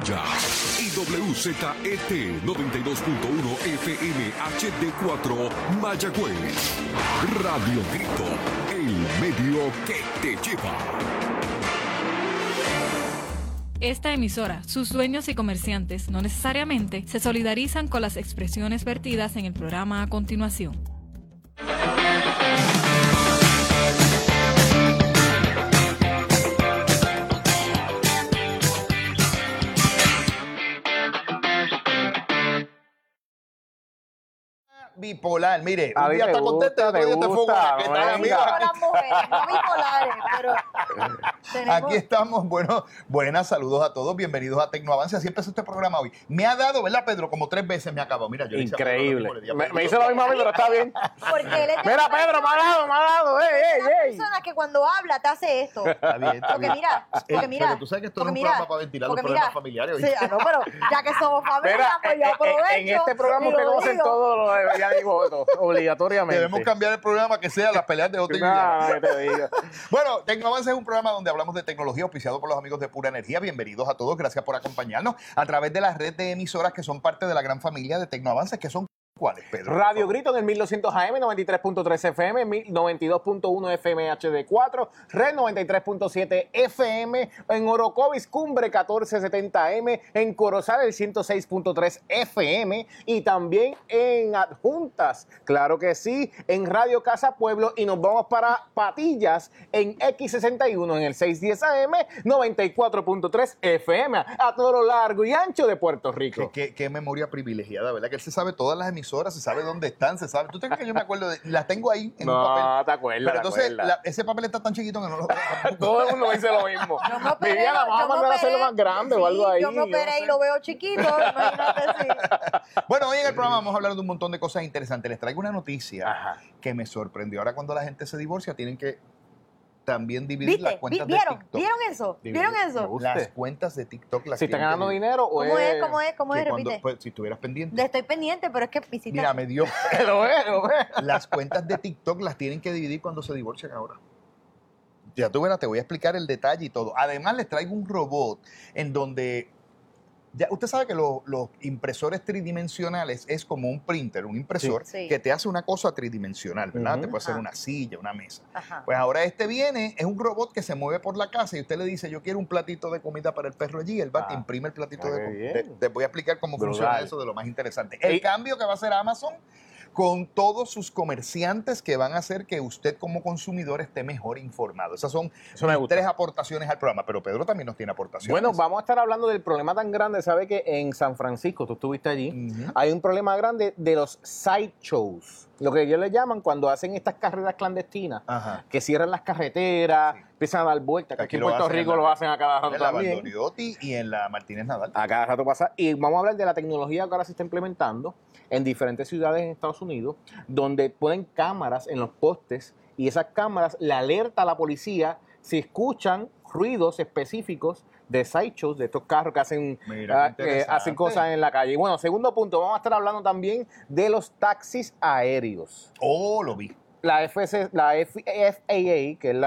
Aguadilla. Y WZET 92.1 FM HD4 Mayagüez. Radio Grito, el medio que te lleva. Esta emisora, sus dueños y comerciantes no necesariamente se solidarizan con las expresiones vertidas en el programa a continuación. Bipolar, mire, un día está contenta y otro día te foca. ¿Qué tal, amiga? Las mujeres, no bipolares, pero tenemos... Aquí estamos, bueno, buenas, saludos a todos, bienvenidos a Tecnoavance. Así empezó este programa hoy. Me ha dado, ¿verdad, Pedro? Como 3 veces me ha acabado. Mira, yo increíble. Me hizo lo mismo a mí, pero está bien. Porque él es de Mira, Pedro, me ha dado. una persona que cuando habla te hace esto. Está bien, está Porque bien. mira, Pero tú sabes que esto no es un programa para ventilar los problemas familiares. Sí, no, pero ya que somos familia, pues yo aprovecho. En este programa usted conoce todo, ya digo, obligatoriamente. Debemos cambiar el programa que sea las peleas de Otto y Nada, que te diga. Bueno, Tecnoavance es un programa donde hablamos de tecnología auspiciado por los amigos de Pura Energía. Bienvenidos a todos, gracias por acompañarnos a través de la red de emisoras que son parte de la gran familia de Tecnoavance, que son ¿cuáles, Pedro? Radio Grito en el 1200 AM, 93.3 FM, 92.1 FM HD4, Red 93.7 FM, en Orocovis Cumbre 1470 AM, en Corozal el 106.3 FM y también en Adjuntas, claro que sí, en Radio Casa Pueblo, y nos vamos para Patillas en X61 en el 610 AM, 94.3 FM, a todo lo largo y ancho de Puerto Rico. Qué memoria privilegiada, ¿verdad? Que él se sabe todas las emisoras, se sabe dónde están, se sabe. ¿Tú te crees que yo me acuerdo de? Las tengo ahí en un papel. No, te acuerdas. Pero entonces, ese papel está tan chiquito que no lo veo. Todo el mundo dice lo mismo. Yo me operé, Viviana, vamos a mandar a hacerlo más grande o algo ahí. Yo me operé y lo veo chiquito, imagínate si. Bueno, hoy en el programa vamos a hablar de un montón de cosas interesantes. Les traigo una noticia Ajá. que me sorprendió. Ahora cuando la gente se divorcia tienen que también dividir las cuentas de ¿Vieron? TikTok. ¿Vieron eso? ¿Vieron eso? Las cuentas de TikTok las Si están tienen que ganando dividir. dinero o ¿Cómo es? ¿Cómo es? ¿Cómo Que es? cuando, Repite. pues, si estuvieras pendiente. Estoy pendiente, pero es que visita. Mira, me dio. lo veo. Las cuentas de TikTok las tienen que dividir cuando se divorcian ahora. Ya tú verás, te voy a explicar el detalle y todo. Además, les traigo un robot en donde... Ya, usted sabe que los impresores tridimensionales es como un printer, un impresor Sí. que te hace una cosa tridimensional, ¿verdad? Ujú. Te puede hacer Ajá. una silla, una mesa. Ajá. Pues ahora viene, es un robot que se mueve por la casa y usted le dice, yo quiero un platito de comida para el perro allí, él va, te imprime el platito de qué comida. bien. Te voy a explicar cómo funciona Brutal. eso de lo más interesante. El cambio que va a hacer Amazon con todos sus comerciantes que van a hacer que usted como consumidor esté mejor informado. Esas son Eso me mis gusta. 3 aportaciones al programa, pero Pedro también nos tiene aportaciones. Bueno, vamos a estar hablando del problema tan grande. ¿Sabe que en San Francisco, tú estuviste allí, Ujú. hay un problema grande de los sideshows? Lo que ellos le llaman cuando hacen estas carreras clandestinas, Ajá. que cierran las carreteras, empiezan a dar vueltas, que aquí en lo Puerto hacen Rico en lo hacen a cada rato en la también. Valdoriotti y en la Martínez Nadal. A cada rato pasa. Y vamos a hablar de la tecnología que ahora se está implementando en diferentes ciudades en Estados Unidos, donde ponen cámaras en los postes y esas cámaras le alerta a la policía si escuchan ruidos específicos de sideshows, de estos carros que hacen, Mira, qué interesante. hacen cosas en la calle. Y bueno, segundo punto, vamos a estar hablando también de los taxis aéreos. Oh, lo vi. La FAA, que es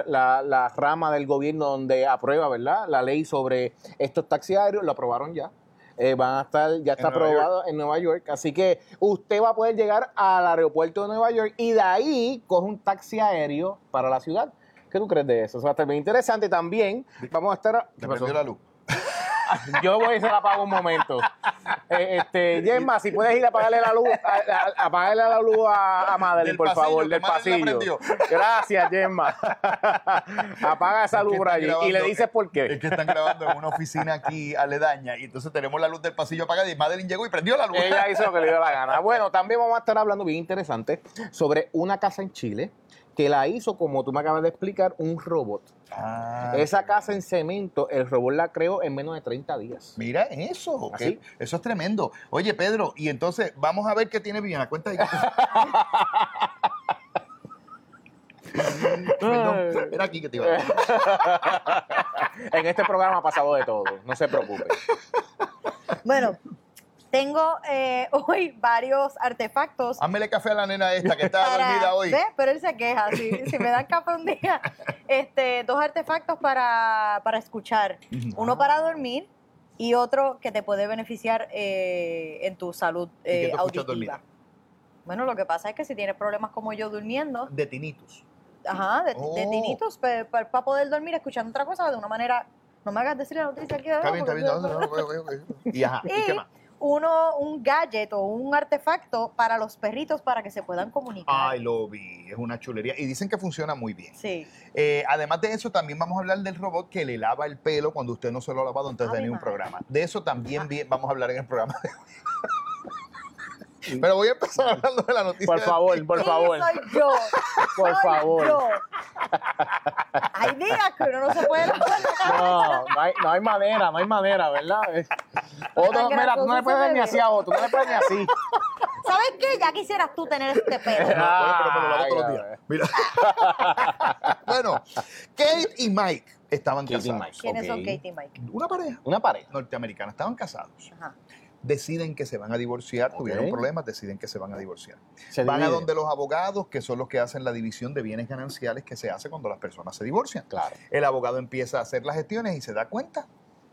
la rama del gobierno donde aprueba, ¿verdad?, la ley sobre estos taxis aéreos, lo aprobaron ya. Van a estar, ya está Nueva aprobado en Nueva York. Así que usted va a poder llegar al aeropuerto de Nueva York y de ahí coge un taxi aéreo para la ciudad. ¿Qué tú crees de eso? Eso va a estar bien interesante. También vamos a estar... Te prendió la luz. Yo voy y se la apago un momento. Gemma, si puedes ir a apagarle la luz, apagarle la luz a Madeline, Del por pasillo, favor, que del Madeline la pasillo. prendió. Gracias, Gemma. Apaga esa luz por allí y le dices por Es qué. que están grabando en una oficina aquí aledaña y entonces tenemos la luz del pasillo apagada y Madeline llegó y prendió la luz. Ella hizo lo que le dio la gana. Bueno, también vamos a estar hablando bien interesante sobre una casa en Chile que la hizo, como tú me acabas de explicar, un robot. Ah, Esa casa en cemento, el robot la creó en menos de 30 días. mira eso. ¿Así? Eso es tremendo. Oye, Pedro, y entonces vamos a ver qué tiene Viviana. Cuenta ahí. Perdón, era aquí que te iba a decir. En este programa ha pasado de todo, no se preocupe. Bueno, tengo hoy varios artefactos. Hámele café a la nena esta que está dormida hoy. ¿Ves? Pero él se queja. Si me dan café un día. 2 artefactos para escuchar. Uno para dormir y otro que te puede beneficiar en tu salud ¿Y qué tú escuchas auditiva. dormida? Bueno, lo que pasa es que si tienes problemas como yo durmiendo, De tinnitus. de Oh. tinnitus, para poder dormir escuchando otra cosa de una manera, no me hagas decir la noticia aquí. Está bien, está bien. Y ajá, ¿y qué más? Un gadget o un artefacto para los perritos para que se puedan comunicar. Ay, lo vi, es una chulería. Y dicen que funciona muy bien. Sí. Además de eso, también vamos a hablar del robot que le lava el pelo cuando usted no se lo ha lavado antes de Ave venir un madre. programa. De eso también vamos a hablar en el programa de hoy. Pero voy a empezar hablando de la noticia. Por favor, del por Sí, favor. soy yo. Por Soy favor. yo. Hay días que uno no se puede lavar la cabeza. No hay manera, ¿verdad? Otro, Tan mira, tú no le gracioso puedes se dar ni ve. así a otro, no le puedes ni así. ¿Sabes qué? Ya quisieras tú tener este pelo. No, bueno, pero me lo lavo Ay, todos los a días. ver. Mira. Bueno, Kate y Mike estaban Kate y casados. Mike. ¿Quiénes son Ok. Kate y Mike? Una pareja Una pareja. norteamericana. Estaban casados. Ajá. Deciden que se van a divorciar, Ok. tuvieron problemas, deciden que se van a divorciar. Se Van a divide. donde los abogados, que son los que hacen la división de bienes gananciales que se hace cuando las personas se divorcian. Claro. El abogado empieza a hacer las gestiones y se da cuenta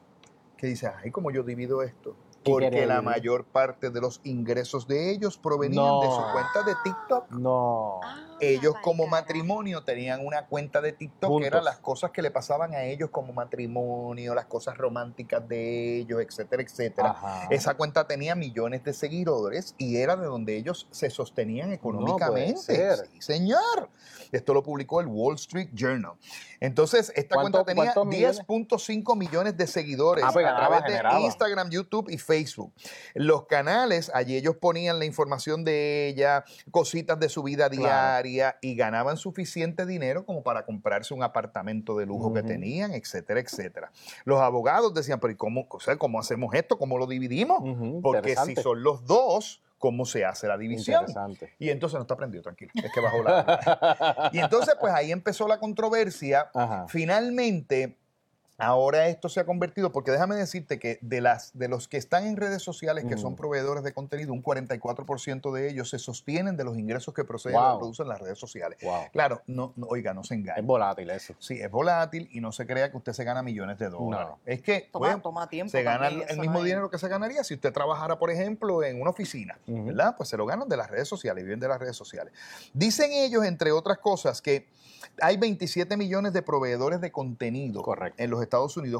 que dice, ay, ¿cómo yo divido esto? ¿Qué Porque quiere la dividir? mayor parte de los ingresos de ellos provenían No. de su cuenta de TikTok. No. Ellos Ay, como carajo. matrimonio tenían una cuenta de TikTok Juntos. que eran las cosas que le pasaban a ellos como matrimonio, las cosas románticas de ellos, etcétera, etcétera. Ajá. Esa cuenta tenía millones de seguidores y era de donde ellos se sostenían económicamente. ser. Sí, señor. Esto lo publicó el Wall Street Journal. Entonces, esta ¿Cuánto- cuenta tenía cuántos millones? 10.5 millones de seguidores Ah, pues a ganaba, través de generaba. Instagram, YouTube y Facebook. Los canales, allí ellos ponían la información de ella, cositas de su vida Claro. diaria y ganaban suficiente dinero como para comprarse un apartamento de lujo que Ujú. tenían, etcétera, etcétera. Los abogados decían, pero ¿y cómo, o sea, cómo hacemos esto? ¿Cómo lo dividimos? Ujú, Porque si interesante. son los dos, ¿cómo se hace la división? Interesante. Y entonces no está prendido, tranquilo. Es que bajó la... Y entonces, pues ahí empezó la controversia. Ajá. Finalmente, ahora esto se ha convertido, porque déjame decirte que de los que están en redes sociales, que son proveedores de contenido, un 44% de ellos se sostienen de los ingresos que proceden Wow. o producen las redes sociales. Wow. Claro, oiga, no se Es engañe. volátil eso. Sí, es volátil y no se crea que usted se gana millones de dólares. No. Es que Toma tiempo se gana también, el eso mismo no es- dinero que se ganaría si usted trabajara, por ejemplo, en una oficina, Ujú. ¿verdad? Pues se lo ganan de las redes sociales, viven de las redes sociales. Dicen ellos, entre otras cosas, que hay 27 millones de proveedores de contenido Correcto. en los Estados Unidos.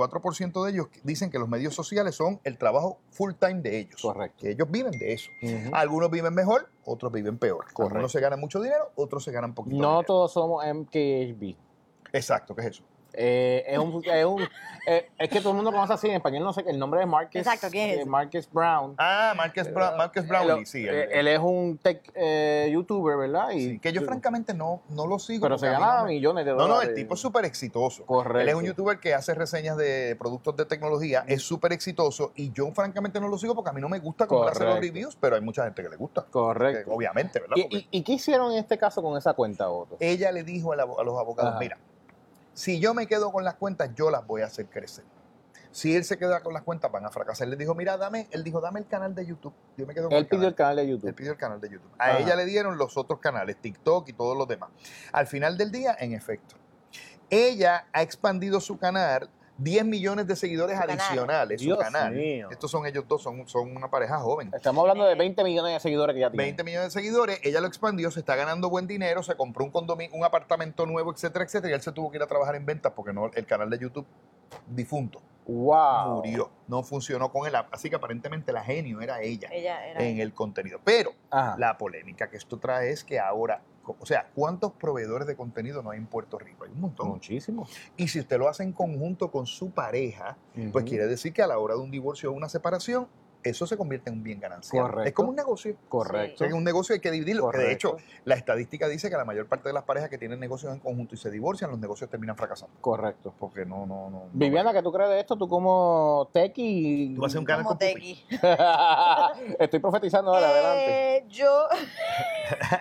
44% de ellos dicen que los medios sociales son el trabajo full time de ellos. Correcto. Que ellos viven de eso. Ujú. Algunos viven mejor, otros viven peor. Correcto. Algunos se ganan mucho dinero, otros se ganan poquito No dinero. todos somos MKHB. Exacto, ¿qué es eso? Es que todo el mundo conoce así en español, no sé, el nombre de Marcus. Exacto, ¿quién es ese? Marcus Brown. Ah, Marcus Brownlee, sí. Él es un tech youtuber, ¿verdad? Y Sí, que yo francamente no lo sigo. Pero porque se a mí gana no me- millones de No, dólares. el tipo es súper exitoso. Correcto. Él es un youtuber que hace reseñas de productos de tecnología, es súper exitoso y yo francamente no lo sigo porque a mí no me gusta cómo él hace los Correcto. reviews, pero hay mucha gente que le gusta. Correcto. Que obviamente, ¿verdad? Porque ¿Y qué hicieron en este caso con esa cuenta, Otto? ella le dijo a los abogados, Ajá. mira, si yo me quedo con las cuentas, yo las voy a hacer crecer. Si él se queda con las cuentas, van a fracasar. Él dijo, mira, dame el canal de YouTube. Yo me quedo con Él pidió el canal de YouTube. Él pidió el canal de YouTube. A Ajá. ella le dieron los otros canales, TikTok y todos los demás. Al final del día, en efecto, ella ha expandido su canal, 10 millones de seguidores Su canal. adicionales, Dios su canal. mío. Estos son ellos dos, son una pareja joven. Estamos hablando de 20 millones de seguidores que ya tiene. 20 millones de seguidores, ella lo expandió, se está ganando buen dinero, se compró un condominio, un apartamento nuevo, etcétera, etcétera, y él se tuvo que ir a trabajar en ventas porque no, el canal de YouTube difunto ¡Wow! murió, no funcionó con él, así que aparentemente la genio era ella Ella era. en el contenido. Pero Ajá. la polémica que esto trae es que ahora, o sea, ¿cuántos proveedores de contenido no hay en Puerto Rico? Hay un montón. Muchísimo. Y si usted lo hace en conjunto con su pareja, pues Ujú. quiere decir que a la hora de un divorcio o una separación, eso se convierte en un bien ganancial. Correcto. Es como un negocio. O Correcto. sea, que un negocio hay que dividirlo. Que de hecho, Correcto. la estadística dice que la mayor parte de las parejas que tienen negocios en conjunto y se divorcian, los negocios terminan fracasando. Correcto. Porque no. Viviana, ¿qué tú crees de esto? Tú como tequi... Tú vas a hacer un canal Como con Pupi. Tequi. Estoy profetizando ahora, adelante. Yo.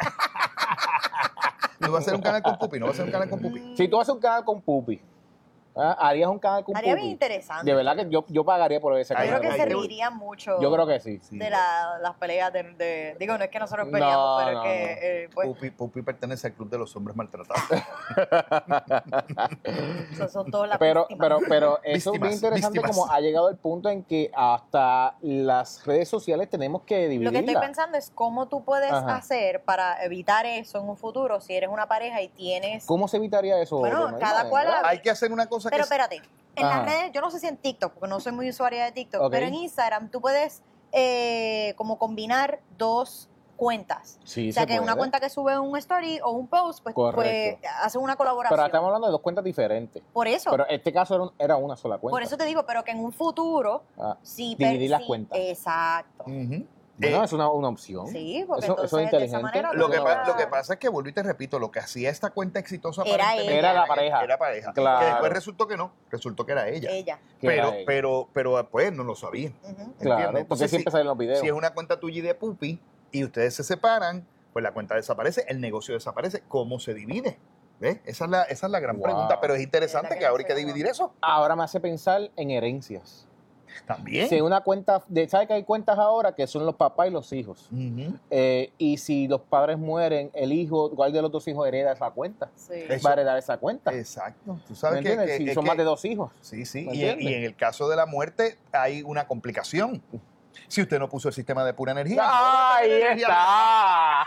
Tú vas a hacer un canal con Pupi, no vas a hacer un canal con Pupi. Si tú haces un canal con Pupi, Harías un canal con Estaría Pupi. bien interesante. De verdad que yo pagaría por ese Yo canal. creo que Hay que- serviría mucho Yo creo que sí. Sí. de las peleas de... Digo, no es que nosotros peleamos, No, pero no, es que... pues, Pupi pertenece al club de los hombres maltratados. son todas las Pero víctimas. eso es bien Víctimas, interesante víctimas. como ha llegado el punto en que hasta las redes sociales tenemos que Lo dividirlas. que estoy pensando es cómo tú puedes Ajá. hacer para evitar eso en un futuro si eres una pareja y tienes... ¿Cómo se evitaría eso? Bueno, Doña cada Irma? cual ¿Verdad? Hay que hacer una cosa Pero que... espérate, en Ajá. las redes, yo no sé si en TikTok, porque no soy muy usuaria de TikTok, Ok. pero en Instagram tú puedes como combinar dos cuentas. Sí, O sea, se que una puede. cuenta que sube un story o un post, pues Correcto. hacen una Pero colaboración. estamos hablando de dos cuentas diferentes. Por eso, Pero en este caso era una sola cuenta. por eso te digo, pero que en un futuro, Ah, si dividir las cuentas. Exacto. Ujú. Bueno, es una opción. Sí, porque Eso entonces es de inteligente. esa manera Lo que, tú lo que vas- pasa es que, vuelvo y te repito, lo que hacía esta cuenta exitosa Era aparentemente ella. Era la pareja. Era pareja. Claro. Que después resultó que no, resultó que era ella. Ella. Que era ella. Pero pues no lo sabía. Ujú. Claro, ¿entiendes? porque Entonces, siempre salen los videos. Si es una cuenta tuya y de Pupi y ustedes se separan, pues la cuenta desaparece, el negocio desaparece. ¿Cómo se divide? ¿Ves? Esa es la gran Wow. pregunta, pero es interesante Verdad que que ahora hay no que sé, dividir eso. Ahora me hace pensar en herencias. También. Si una cuenta, ¿sabes que hay cuentas ahora que son los papás y los hijos? Ujú. Y si los padres mueren, el hijo, ¿cuál de los dos hijos hereda esa cuenta? Sí. Eso. Va a heredar esa cuenta. Exacto. Tú ¿Me sabes que, entiendes? Si es son que- más de dos hijos. Sí, sí. ¿Me Y en entiendes? el caso de la muerte hay una complicación. Si usted no puso el sistema de pura energía. ¡Ahí está!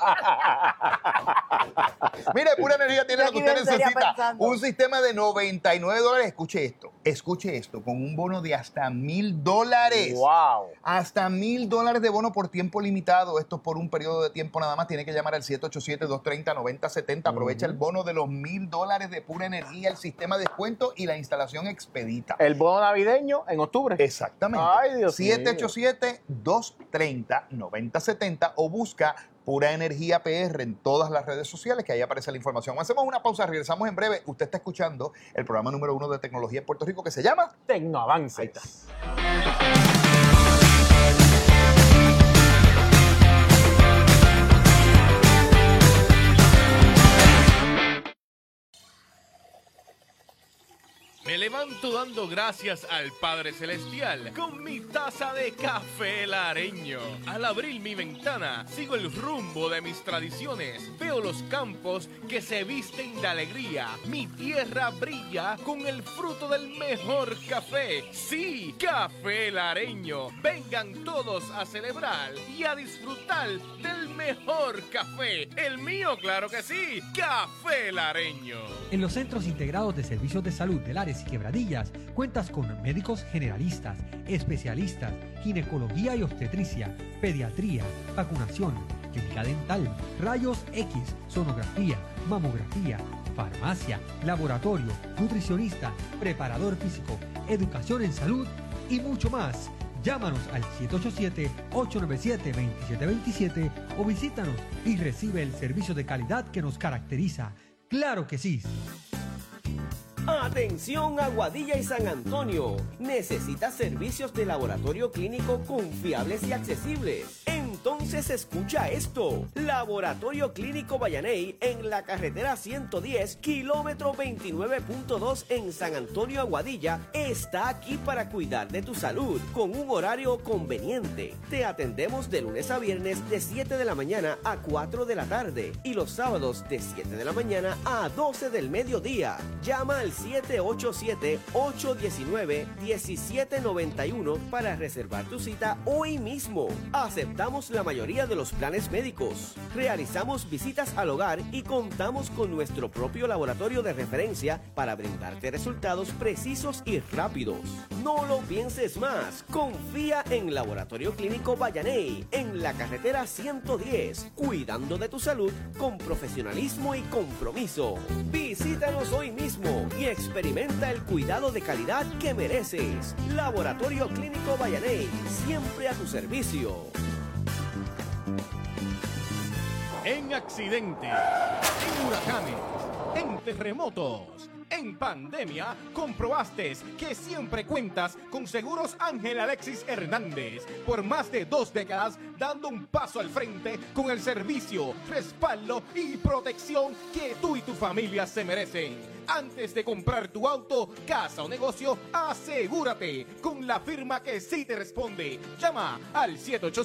Mire, Pura Energía tiene Yo lo que aquí usted bien seria necesita. pensando. Un sistema de $99. Escuche esto, con un bono de hasta $1,000. ¡Wow! Hasta $1,000 de bono por tiempo limitado. Esto es por un periodo de tiempo nada más. Tiene que llamar al 787-230-9070. Aprovecha el bono de los $1,000 de Pura Energía, el sistema de descuento y la instalación expedita. El bono navideño en octubre. Exactamente. Ay, Dios mío. 787-230-9070 o busca Pura Energía PR en todas las redes sociales, que ahí aparece la información. Hacemos una pausa, regresamos en breve. Usted está escuchando el programa número 1 de tecnología en Puerto Rico que se llama... Tecnoavances. Ahí está. Me levanto dando gracias al Padre Celestial con mi taza de café lareño. Al abrir mi ventana, sigo el rumbo de mis tradiciones. Veo los campos que se visten de alegría. Mi tierra brilla con el fruto del mejor café. Sí, café lareño. Vengan todos a celebrar y a disfrutar del mejor café. El mío, claro que sí, café lareño. En los Centros Integrados de Servicios de Salud de Lares y Quebradillas cuentas con médicos generalistas, especialistas, ginecología y obstetricia, pediatría, vacunación, clínica dental, rayos X, sonografía, mamografía, farmacia, laboratorio, nutricionista, preparador físico, educación en salud y mucho más. Llámanos al 787-897-2727 o visítanos y recibe el servicio de calidad que nos caracteriza. ¡Claro que sí! Atención Aguadilla y San Antonio. ¿Necesitas servicios de laboratorio clínico confiables y accesibles? Entonces escucha esto. Laboratorio Clínico Vallaney en la carretera 110, kilómetro 29.2 en San Antonio, Aguadilla, está aquí para cuidar de tu salud con un horario conveniente. Te atendemos de lunes a viernes de 7 de la mañana a 4 de la tarde y los sábados de 7 de la mañana a 12 del mediodía. Llama al 787-819-1791 para reservar tu cita hoy mismo. Aceptamos la mayoría de los planes médicos. Realizamos visitas al hogar y contamos con nuestro propio laboratorio de referencia para brindarte resultados precisos y rápidos. No lo pienses más. Confía en Laboratorio Clínico Vallaney en la carretera 110, cuidando de tu salud con profesionalismo y compromiso. Visítanos hoy mismo y experimenta el cuidado de calidad que mereces. Laboratorio Clínico Vallaney, siempre a tu servicio. En accidentes, en huracanes, en terremotos, en pandemia, comprobaste que siempre cuentas con Seguros Ángel Alexis Hernández. Por más de 2 décadas, dando un paso al frente con el servicio, respaldo y protección que tú y tu familia se merecen. Antes de comprar tu auto, casa o negocio, asegúrate con la firma que sí te responde. Llama al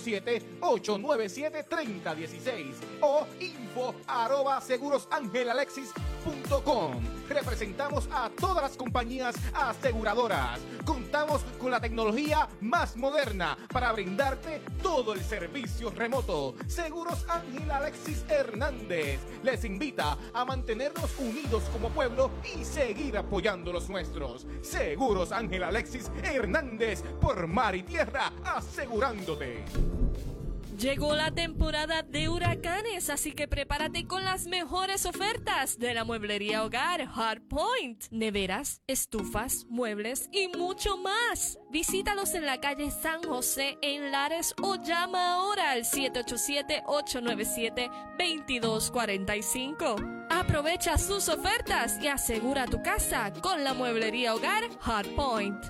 787-897-3016 o info@segurosangelalexis.com. Representamos a todas las compañías aseguradoras. Contamos con la tecnología más moderna para brindarte todo el servicio remoto. Seguros Ángel Alexis Hernández les invita a mantenernos unidos como pueblo y seguir apoyando los nuestros. Seguros Ángel Alexis Hernández, por mar y tierra, asegurándote. Llegó la temporada de huracanes, así que prepárate con las mejores ofertas de la mueblería hogar Hardpoint. Neveras, estufas, muebles y mucho más. Visítalos en la calle San José en Lares o llama ahora al 787-897-2245. Aprovecha sus ofertas y asegura tu casa con la mueblería hogar Hardpoint.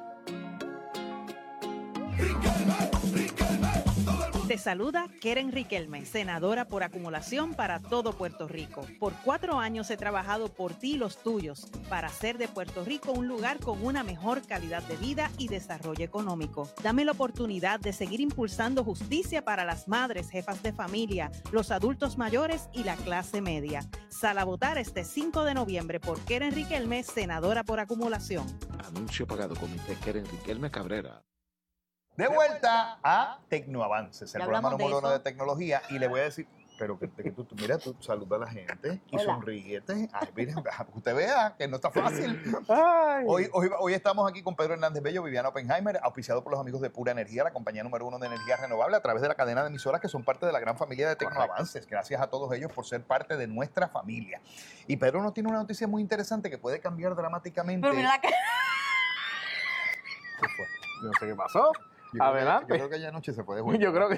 Te saluda Keren Riquelme, senadora por acumulación para todo Puerto Rico. Por 4 años he trabajado por ti y los tuyos para hacer de Puerto Rico un lugar con una mejor calidad de vida y desarrollo económico. Dame la oportunidad de seguir impulsando justicia para las madres, jefas de familia, los adultos mayores y la clase media. Sal a votar este 5 de noviembre por Keren Riquelme, senadora por acumulación. Anuncio pagado con Keren Riquelme Cabrera. De vuelta a Tecnoavances, el Ya programa hablamos de número 1 eso. de tecnología. Y le voy a decir, pero que tú mira, tú saluda a la gente y Hola. sonríete. Ay, miren, usted vea que no está fácil. Ay. Hoy estamos aquí con Pedro Hernández Bello, Viviana Oppenheimer, auspiciado por los amigos de Pura Energía, la compañía número 1 de energía renovable, a través de la cadena de emisoras que son parte de la gran familia de Tecnoavances. Gracias a todos ellos por ser parte de nuestra familia. Y Pedro nos tiene una noticia muy interesante que puede cambiar dramáticamente. Pero mira la cara. ¿Qué fue? No sé qué pasó. Yo creo que- Adelante. yo creo que ya anoche se puede jugar. Yo creo que...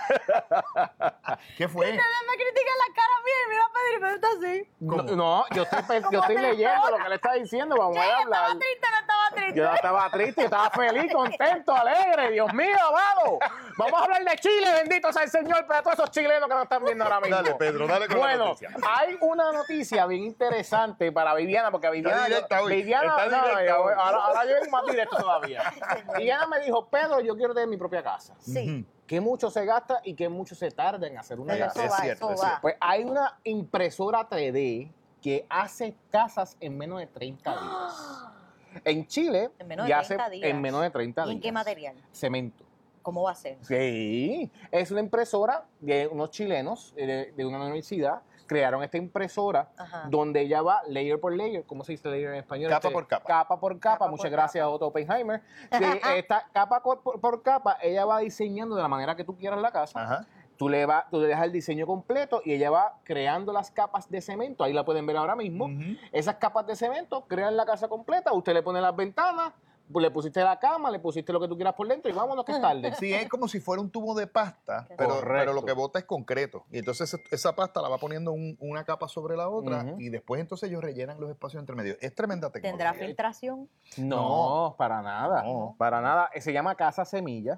¿Qué fue? Ustedes me critican la cara mía y me va a pedir, pero está así. No, yo estoy leyendo lo que le está diciendo. Vamos a hablar. Estaba triste, no estaba triste. Yo estaba triste, estaba feliz, contento, alegre. Dios mío, amado. Vamos a hablar de Chile, bendito sea el Señor, para todos esos chilenos que nos están viendo ahora mismo. Dale, Pedro, dale con la Bueno, noticia. hay una noticia bien interesante para Viviana, porque Viviana... directa hoy, Viviana, está directa hoy. ahora yo vengo más directo todavía. Viviana me dijo, Pedro, yo quiero tener mi propia casa. Sí. Que mucho se gasta y que mucho se tarda en hacer una Pero casa. eso Es va, cierto, eso es va. cierto. Pues hay una impresora 3D que hace casas en menos de 30 días. En Chile, En menos de ya 30 días. en menos de 30 ¿Y días. en qué material? Cemento. ¿Cómo va a ser? Sí, es una impresora de unos chilenos de una universidad. Crearon esta impresora Ajá. donde ella va layer por layer. ¿Cómo se dice layer en español? Capa por capa. Capa por capa. Capa Muchas por gracias a Otto Oppenheimer. Sí, esta capa por capa, ella va diseñando de la manera que tú quieras la casa. Ajá. Tú le dejas el diseño completo y ella va creando las capas de cemento. Ahí la pueden ver ahora mismo. Ujú. Esas capas de cemento crean la casa completa. Usted le pone las ventanas, le pusiste la cama, le pusiste lo que tú quieras por dentro y vámonos que es tarde. Sí, es como si fuera un tubo de pasta, Correcto. pero lo que bota es concreto. Y entonces esa pasta la va poniendo una capa sobre la otra Ujú. y después entonces ellos rellenan los espacios entre medio. Es tremenda ¿Tendrá tecnología. filtración? No, para nada. No. Para nada. Se llama Casa Semilla.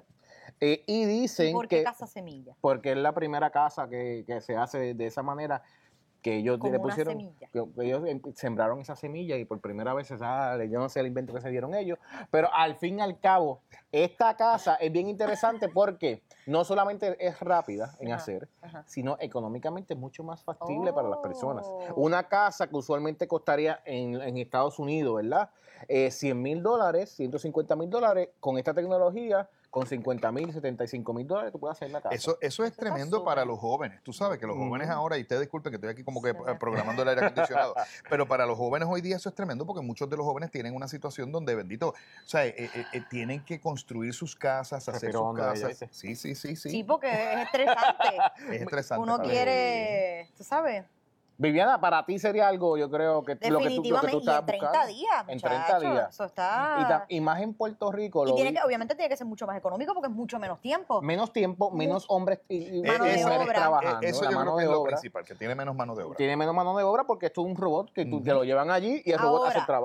Y dicen ¿Y por qué que... casa semilla? Porque es la primera casa que se hace de esa manera, que ellos Como le una pusieron, semilla. que ellos sembraron esa semilla y por primera vez se sale, yo no sé el invento que se dieron ellos, pero al fin y al cabo, esta casa es bien interesante porque no solamente es rápida en Ajá, hacer, ajá. sino económicamente es mucho más factible para las personas. Oh. Una casa que usualmente costaría en Estados Unidos, ¿verdad? $100,000, $150,000, con esta tecnología, con $50,000, $75,000, tú puedes hacer la casa. Eso es está tremendo súper. para los jóvenes. Tú sabes que los Ujú. jóvenes ahora, y ustedes disculpen que estoy aquí como que Se me programando el aire acondicionado, pero para los jóvenes hoy día eso es tremendo porque muchos de los jóvenes tienen una situación donde, bendito, o sea, tienen que construir sus casas, hacer Respiro sus hondo, ella casas. dice. Sí. Sí, porque es estresante. Es estresante. Uno para quiere, tú sabes, Viviana, para ti sería algo, yo creo, que lo que tú definitivamente, y estás en 30 buscando. días, En 30 muchacho, días. eso está... Y más en Puerto Rico, Y lo tiene vi- que, obviamente tiene que ser mucho más económico porque es mucho menos tiempo. menos tiempo, menos hombres y Mano de mujeres obra. trabajando. Eso la yo mano creo que de es lo obra principal, que tiene menos mano de obra. tiene menos mano de obra porque esto es un robot que tú te lo llevan allí y el robot hace el Ahora, trabajo.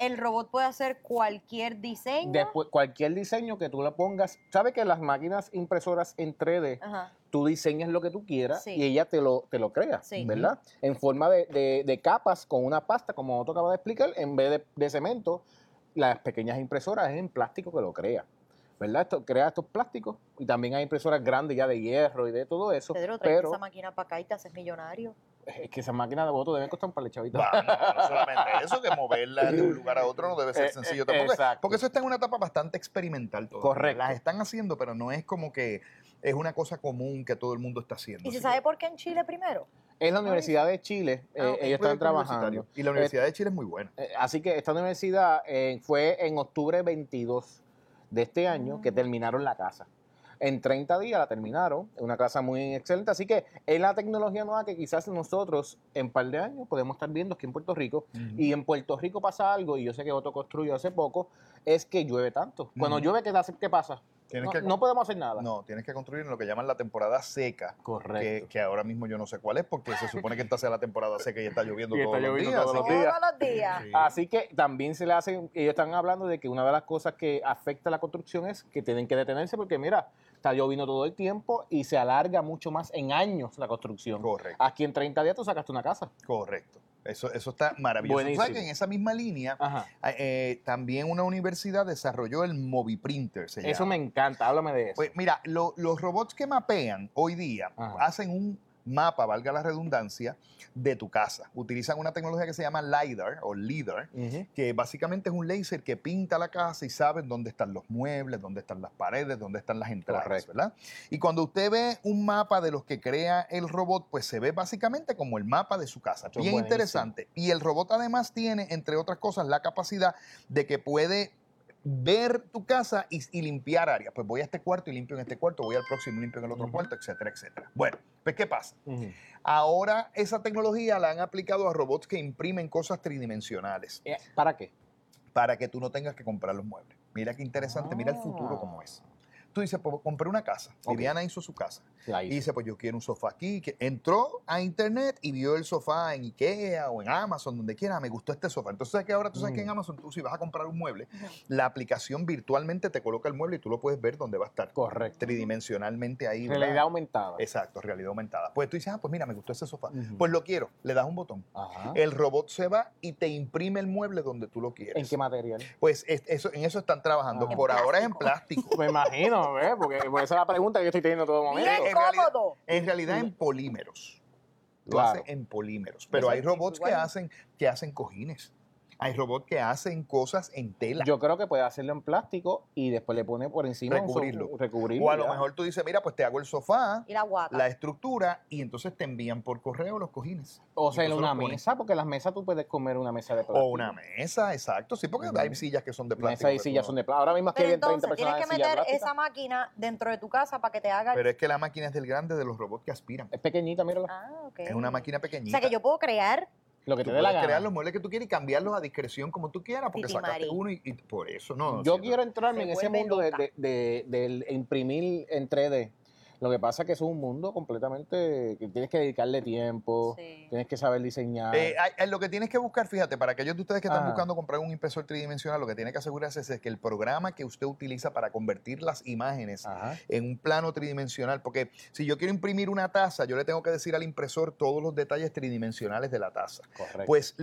El robot puede hacer cualquier diseño. Después, cualquier diseño que tú le pongas, ¿sabes que las máquinas impresoras en 3D, Ajá. tú diseñas lo que tú quieras Sí. y ella te lo crea, Sí. ¿verdad? En forma de capas con una pasta, como Otto acaba de explicar, en vez de cemento, las pequeñas impresoras es en plástico que lo crea, ¿verdad? Esto crea estos plásticos y también hay impresoras grandes ya de hierro y de todo eso, Pedro, trae pero esa máquina para acá y te haces millonario. es que esas máquinas de voto deben costar un par de chavitos. No solamente eso, que moverla de un lugar a otro no debe ser sencillo tampoco. Exacto. Porque eso está en una etapa bastante experimental todavía. Correcto. Las están haciendo, pero no es como que es una cosa común que todo el mundo está haciendo. ¿Y se Sí. sabe por qué en Chile primero? En la Universidad de Chile, Ah, ok. ellos están trabajando. Y la Universidad de Chile es muy buena. Así que esta universidad fue en octubre 22 de este año que terminaron la casa. En 30 días la terminaron, una casa muy excelente. Así que es la tecnología nueva que quizás nosotros en un par de años podemos estar viendo aquí en Puerto Rico. Y en Puerto Rico pasa algo, y yo sé que Otto construyó hace poco, es que llueve tanto. Cuando llueve, ¿qué pasa? No podemos hacer nada. No, tienes que construir en lo que llaman la temporada seca. Correcto. Que ahora mismo yo no sé cuál es, porque se supone que esta sea la temporada seca y está lloviendo Y todos está los lloviendo días. todos los así que- días. Todos los días. Sí. Así que también se le hace, ellos están hablando de que una de las cosas que afecta a la construcción es que tienen que detenerse porque mira, está lloviendo todo el tiempo y se alarga mucho más en años la construcción. Correcto. Aquí en 30 días tú sacaste una casa. Correcto. Eso está maravilloso. Buenísimo. ¿Sabes que en esa misma línea Ajá. también una universidad desarrolló el Moviprinter? Eso me encanta, háblame de eso. Pues mira, los robots que mapean hoy día Ajá. hacen un mapa, valga la redundancia, de tu casa. Utilizan una tecnología que se llama LiDAR o LiDAR, Ujú. que básicamente es un láser que pinta la casa y sabe dónde están los muebles, dónde están las paredes, dónde están las entradas, Correcto. ¿verdad? Y cuando usted ve un mapa de los que crea el robot, pues se ve básicamente como el mapa de su casa. Eso es Bien buenísimo. interesante. Y el robot además tiene, entre otras cosas, la capacidad de que puede ver tu casa y limpiar áreas. Pues voy a este cuarto y limpio en este cuarto, voy al próximo y limpio en el otro cuarto, etcétera, etcétera. Bueno, pues ¿qué pasa? Ujú. Ahora esa tecnología la han aplicado a robots que imprimen cosas tridimensionales ¿Para qué? para que tú no tengas que comprar los muebles. Mira qué interesante, mira el futuro como es. Tú dices, pues compré una casa. Ok. Viviana hizo su casa. La Y hizo. dice, pues yo quiero un sofá aquí. Que entró a internet y vio el sofá en Ikea o en Amazon, donde quiera. Me gustó este sofá. Entonces, ¿sabes que ahora tú sabes que en Amazon tú si vas a comprar un mueble, la aplicación virtualmente te coloca el mueble y tú lo puedes ver dónde va a estar. Correcto. Tridimensionalmente ahí. ¿verdad? Realidad aumentada. Exacto, realidad aumentada. Pues tú dices, pues mira, me gustó ese sofá. Ujú. Pues lo quiero. Le das un botón. Ajá. El robot se va y te imprime el mueble donde tú lo quieres. ¿En qué material? Pues en eso están trabajando. Ah. Por ahora es en plástico. Me imagino, ¿ves? Porque esa es la pregunta que yo estoy teniendo en todo momento. Bien en realidad- cómodo. En realidad en polímeros. Lo Claro. hace en polímeros. Pero Eso hay es robots que igual. hacen cojines. Hay robots que hacen cosas en tela. Yo creo que puede hacerlo en plástico y después le pone por encima Recubrirlo. recubrirlo. O a lo ya. mejor tú dices, mira, pues te hago el sofá, Y la guata. la estructura, y entonces te envían por correo los cojines. O sea, Y tú se una los pones. mesa, porque las mesas tú puedes comer una mesa de plástico. O una mesa, exacto. Sí, porque Ujú. hay sillas que son de plástico. Mesas y que sillas tú son no- de plástico. Ahora mismo es que Pero vienen 30 entonces personas tienes en que silla meter plástica. esa máquina dentro de tu casa para que te haga... Pero es que la máquina es del grande de los robots que aspiran. Es pequeñita, mírala. Ah, ok. Es una máquina O pequeñita. sea, que yo puedo crear... Lo que Tú te dé la puedes gana. crear los muebles que tú quieres y cambiarlos a discreción como tú quieras, porque Titi sacaste Mari. uno y por eso no. Yo sí, quiero entrarme Se en ese vuelve mundo loca. del imprimir en 3D. Lo que pasa es que es un mundo completamente que tienes que dedicarle tiempo, Sí. tienes que saber diseñar. Lo que tienes que buscar, fíjate, para aquellos de ustedes que están Ajá. buscando comprar un impresor tridimensional, lo que tiene que asegurarse es que el programa que usted utiliza para convertir las imágenes Ajá. en un plano tridimensional, porque si yo quiero imprimir una taza, yo le tengo que decir al impresor todos los detalles tridimensionales de la taza. Correcto. Pues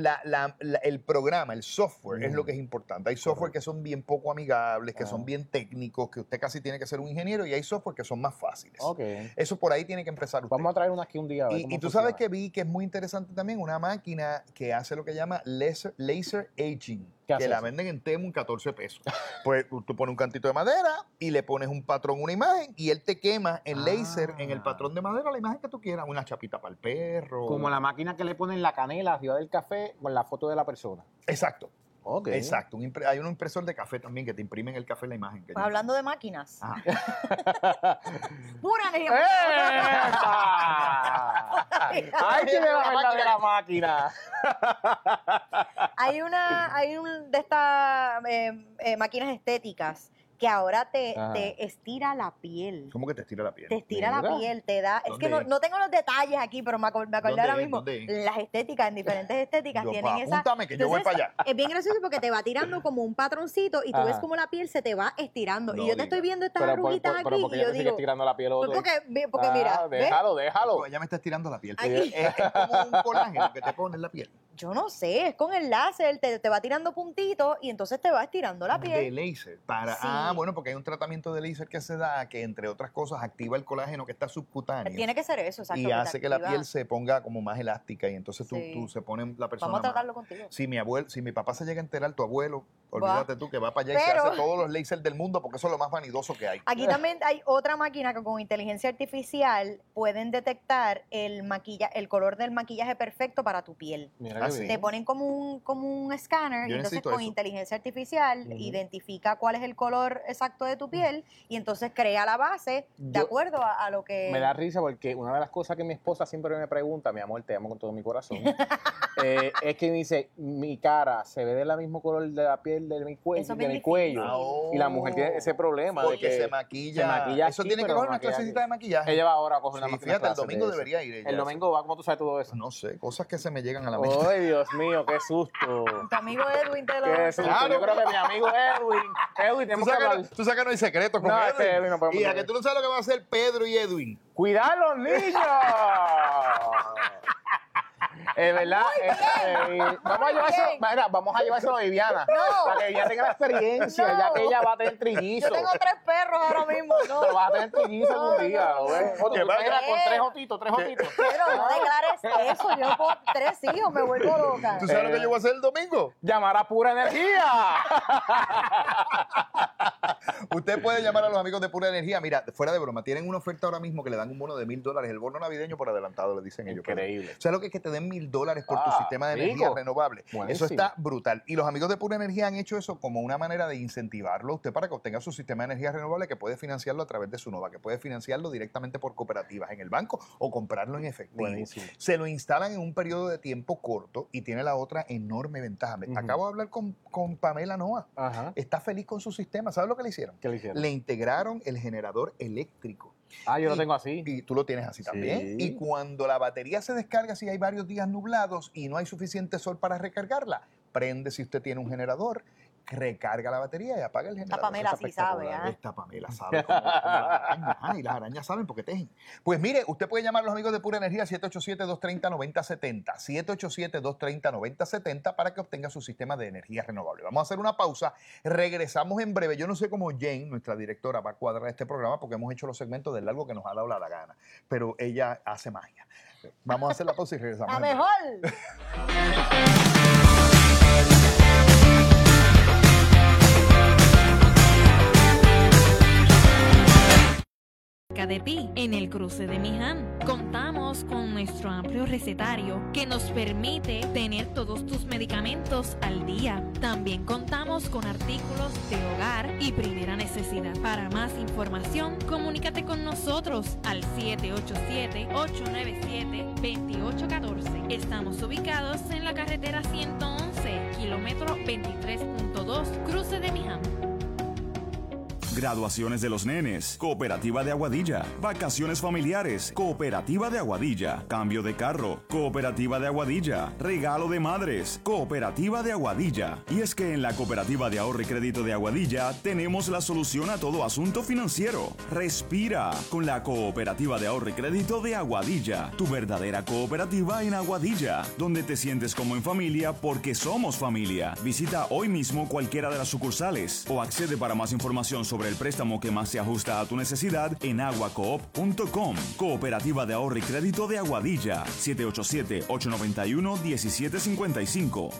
el programa, el software, es Mm. lo que es importante. Hay software que son bien poco amigables, que Ah. son bien técnicos, que usted casi tiene que ser un ingeniero, y hay software que son más fáciles. Ok. Eso por ahí tiene que empezar usted. Vamos a traer una aquí un día. A ver Y cómo tú funciona. sabes que vi que es muy interesante también una máquina que hace lo que llama laser aging, ¿Qué hace que la eso? venden en Temu en 14 pesos. Pues tú pones un cantito de madera y le pones un patrón, una imagen, y él te quema en láser en el patrón de madera la imagen que tú quieras, una chapita para el perro. Como la máquina que le ponen la canela arriba del café con la foto de la persona. Exacto, Ok. exacto. Hay un impresor de café también que te imprime en el café la imagen. que Pues yo- hablando de máquinas. Ajá. ¡Pura energía! ¡Esa! ¡Ay, que me va a hablar de la máquina! Hay un de estas máquinas estéticas que ahora te estira la piel. ¿Cómo que te estira la piel? Te estira la piel, te da... Es que no tengo los detalles aquí, pero me acordé ahora mismo. Las estéticas, en diferentes estéticas, tienen esa... Apúntame, que yo voy para allá. Es bien gracioso porque te va tirando como un patroncito y tú ves como la piel se te va estirando. Y yo te estoy viendo estas arruguitas aquí pero y yo digo... estirando la piel porque mira... Déjalo. Ella me está estirando la piel. Es como un colágeno que te pone en la piel. Yo no sé, es con el láser, te va tirando puntitos y entonces te va estirando la piel. De láser. Bueno, porque hay un tratamiento de láser que se da que, entre otras cosas, activa el colágeno que está subcutáneo. Tiene que ser eso, exacto. Y hace que la piel se ponga como más elástica y entonces tú se pone la persona. Vamos a tratarlo contigo. Si mi papá se llega a enterar, tu abuelo, olvídate tú que va para allá y se hace todos los láser del mundo porque eso es lo más vanidoso que hay. Aquí también hay otra máquina que con inteligencia artificial pueden detectar el color del maquillaje perfecto para tu piel. Te ponen como un escáner y entonces con inteligencia artificial identifica cuál es el color exacto de tu piel y entonces crea la base de acuerdo a lo que... Me da risa porque una de las cosas que mi esposa siempre me pregunta, mi amor, te amo con todo mi corazón, es que me dice, mi cara se ve del mismo color de la piel de mi cuello. Y la mujer tiene ese problema de que se maquilla. Eso tiene que ver con nuestra cita de maquillaje. Ella va ahora a coger una máquina. Fíjate, el domingo debería ir ella. El domingo va, ¿cómo tú sabes todo eso? No sé, cosas que se me llegan a la mente. ¡Ay, Dios mío, qué susto! Tu amigo Edwin te lo... Qué susto. Claro. Yo creo que mi amigo Edwin, tenemos que hablar. Tú sabes que no hay secretos con Edwin. No podemos y a que tú no sabes lo que va a hacer Pedro y Edwin. ¡Cuidar a los niños! ¿Verdad? Vamos a llevar eso a Viviana. Para que ella tenga la experiencia, ya que ella va a tener trillizos. Yo tengo 3 perros ahora mismo, ¿no? Pero vas a tener trillizos un día, ¿ves? Con 3 jotitos. Pero no declares eso, yo con 3 hijos me vuelvo loca. ¿Tú sabes lo que yo voy a hacer el domingo? Llamar a Pura Energía. Usted puede llamar a los amigos de Pura Energía. Mira, fuera de broma, tienen una oferta ahora mismo que le dan un bono de $1,000. El bono navideño por adelantado, le dicen ellos. Increíble. ¿Sabes lo que es que te den $1,000 por tu sistema de energía renovable? Buenísimo. Eso está brutal. Y los amigos de Pura Energía han hecho eso como una manera de incentivarlo a usted para que obtenga su sistema de energía renovable, que puede financiarlo a través de Sunova, que puede financiarlo directamente por cooperativas en el banco o comprarlo en efectivo. Buenísimo. Se lo instalan en un periodo de tiempo corto y tiene la otra enorme ventaja. Acabo de hablar con Pamela Noa. Está feliz con su sistema. ¿Sabes lo que le hicieron? ¿Qué le hicieron? Le integraron el generador eléctrico. Yo lo tengo así. Y tú lo tienes así también. Y cuando la batería se descarga, si hay varios días nublados y no hay suficiente sol para recargarla, prende si usted tiene un generador, recarga la batería y apaga el generador. Esta Pamela sí sabe, Esta Pamela sabe cómo las arañas. Y las arañas saben porque tejen. Pues mire, usted puede llamar a los amigos de Pura Energía 787-230-9070. 787-230-9070 para que obtenga su sistema de energía renovable. Vamos a hacer una pausa. Regresamos en breve. Yo no sé cómo Jane, nuestra directora, va a cuadrar este programa porque hemos hecho los segmentos del largo que nos ha dado la gana. Pero ella hace magia. Vamos a hacer la pausa y regresamos. ¡A mejor! De Pi, en el cruce de Miján. Contamos con nuestro amplio recetario que nos permite tener todos tus medicamentos al día. También contamos con artículos de hogar y primera necesidad. Para más información, comunícate con nosotros al 787-897-2814. Estamos ubicados en la carretera 111, kilómetro 23.2, cruce de Miján. Graduaciones de los nenes, Cooperativa de Aguadilla. Vacaciones familiares, Cooperativa de Aguadilla. Cambio de carro, Cooperativa de Aguadilla. Regalo de madres, Cooperativa de Aguadilla. Y es que en la Cooperativa de Ahorro y Crédito de Aguadilla tenemos la solución a todo asunto financiero. Respira con la Cooperativa de Ahorro y Crédito de Aguadilla. Tu verdadera cooperativa en Aguadilla, donde te sientes como en familia porque somos familia. Visita hoy mismo cualquiera de las sucursales o accede para más información sobre el préstamo que más se ajusta a tu necesidad en aguacoop.com. Cooperativa de Ahorro y Crédito de Aguadilla. 787-891-1755.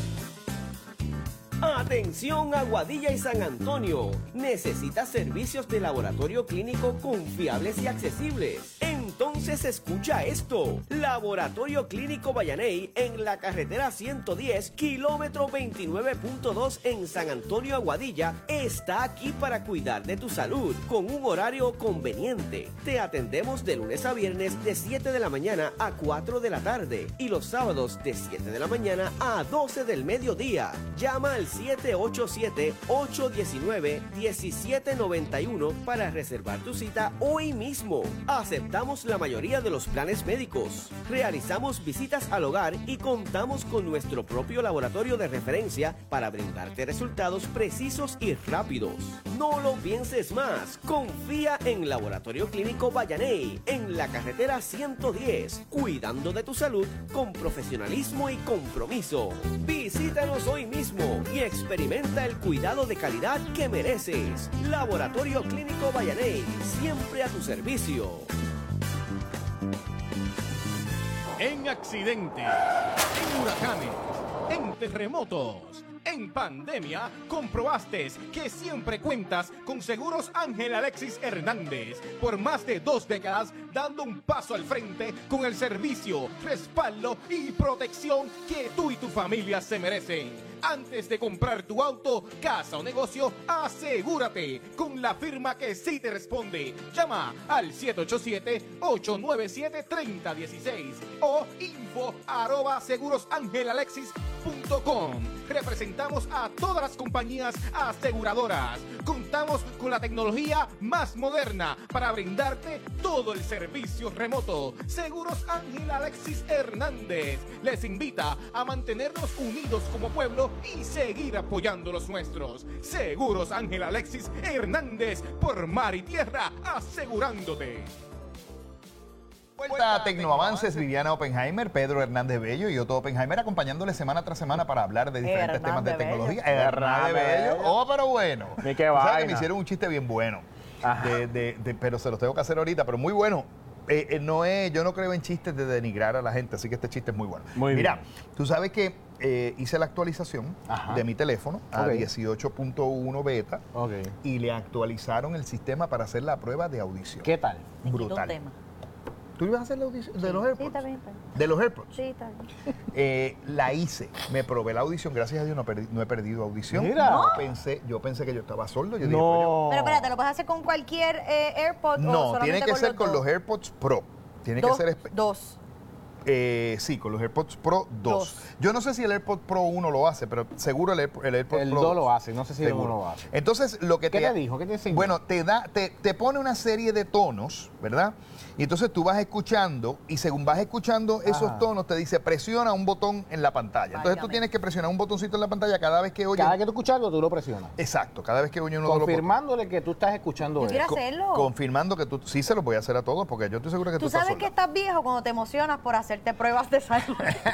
Atención Aguadilla y San Antonio. ¿Necesitas servicios de laboratorio clínico confiables y accesibles? Entonces escucha esto. Laboratorio Clínico Vallaney en la carretera 110, kilómetro 29.2 en San Antonio, Aguadilla, está aquí para cuidar de tu salud con un horario conveniente. Te atendemos de lunes a viernes de 7 de la mañana a 4 de la tarde y los sábados de 7 de la mañana a 12 del mediodía. Llama al 787-819-1791 para reservar tu cita hoy mismo. Aceptamos la mayoría de los planes médicos. Realizamos visitas al hogar y contamos con nuestro propio laboratorio de referencia para brindarte resultados precisos y rápidos. No lo pienses más. Confía en Laboratorio Clínico Vallaney, en la carretera 110, cuidando de tu salud con profesionalismo y compromiso. Visítanos hoy mismo y experimenta el cuidado de calidad que mereces. Laboratorio Clínico Vallaney, siempre a tu servicio. En accidentes, en huracanes, en terremotos, en pandemia, comprobaste que siempre cuentas con Seguros Ángel Alexis Hernández. Por más de 2 décadas, dando un paso al frente con el servicio, respaldo y protección que tú y tu familia se merecen. Antes de comprar tu auto, casa o negocio, asegúrate con la firma que sí te responde. Llama al 787-897-3016 o info@segurosangelalexis.com. Representamos a todas las compañías aseguradoras. Contamos con la tecnología más moderna para brindarte todo el servicio remoto. Seguros Ángel Alexis Hernández les invita a mantenernos unidos como pueblo y seguir apoyando los nuestros. Seguros Ángel Alexis Hernández, por mar y tierra, asegurándote. Vuelta a Tecnoavances, Viviana Oppenheimer, Pedro Hernández Bello y Otto Oppenheimer acompañéndole semana tras semana para hablar de diferentes temas de tecnología. Hernández Bello. Oh, pero bueno. Ni qué vaina. ¿Sabes que me hicieron un chiste bien bueno? Pero se los tengo que hacer ahorita, pero muy bueno. Yo no creo en chistes de denigrar a la gente, así que este chiste es muy bueno. Mira, tú sabes que hice la actualización de mi teléfono a 18.1 beta y le actualizaron el sistema para hacer la prueba de audición. ¿Qué tal? Brutal. ¿Tú ibas a hacer la audición de los AirPods? Sí, está bien. ¿De los AirPods? Sí, está bien. La hice, me probé la audición, gracias a Dios no he perdido audición. Mira. Yo pensé que yo estaba sordo. Yo no. dije, Pero espérate, ¿lo puedes hacer con cualquier AirPod? No, tiene que ser con los AirPods Pro. Tiene que ser... Dos. Sí, con los AirPods Pro 2. Yo no sé si el AirPod Pro 1 lo hace, pero seguro el AirPod Pro 2. El 2 lo hace, no sé si el 1 lo hace. Entonces, lo que ¿Qué te dijo? ¿Qué te enseñó? Bueno, te pone una serie de tonos, ¿verdad? Y entonces tú vas escuchando y según vas escuchando esos tonos te dice presiona un botón en la pantalla. Entonces tú tienes que presionar un botoncito en la pantalla cada vez que oyes. Cada vez que tú escuchas algo, tú lo presionas. Exacto, cada vez que oyes uno de los botones. Confirmándole que tú estás escuchando eso. Yo quiero hacerlo. Confirmando que tú... Sí, se lo voy a hacer a todos porque yo estoy seguro que tú estás sabes sola. que estás viejo cuando te emocionas por hacerte pruebas de salud.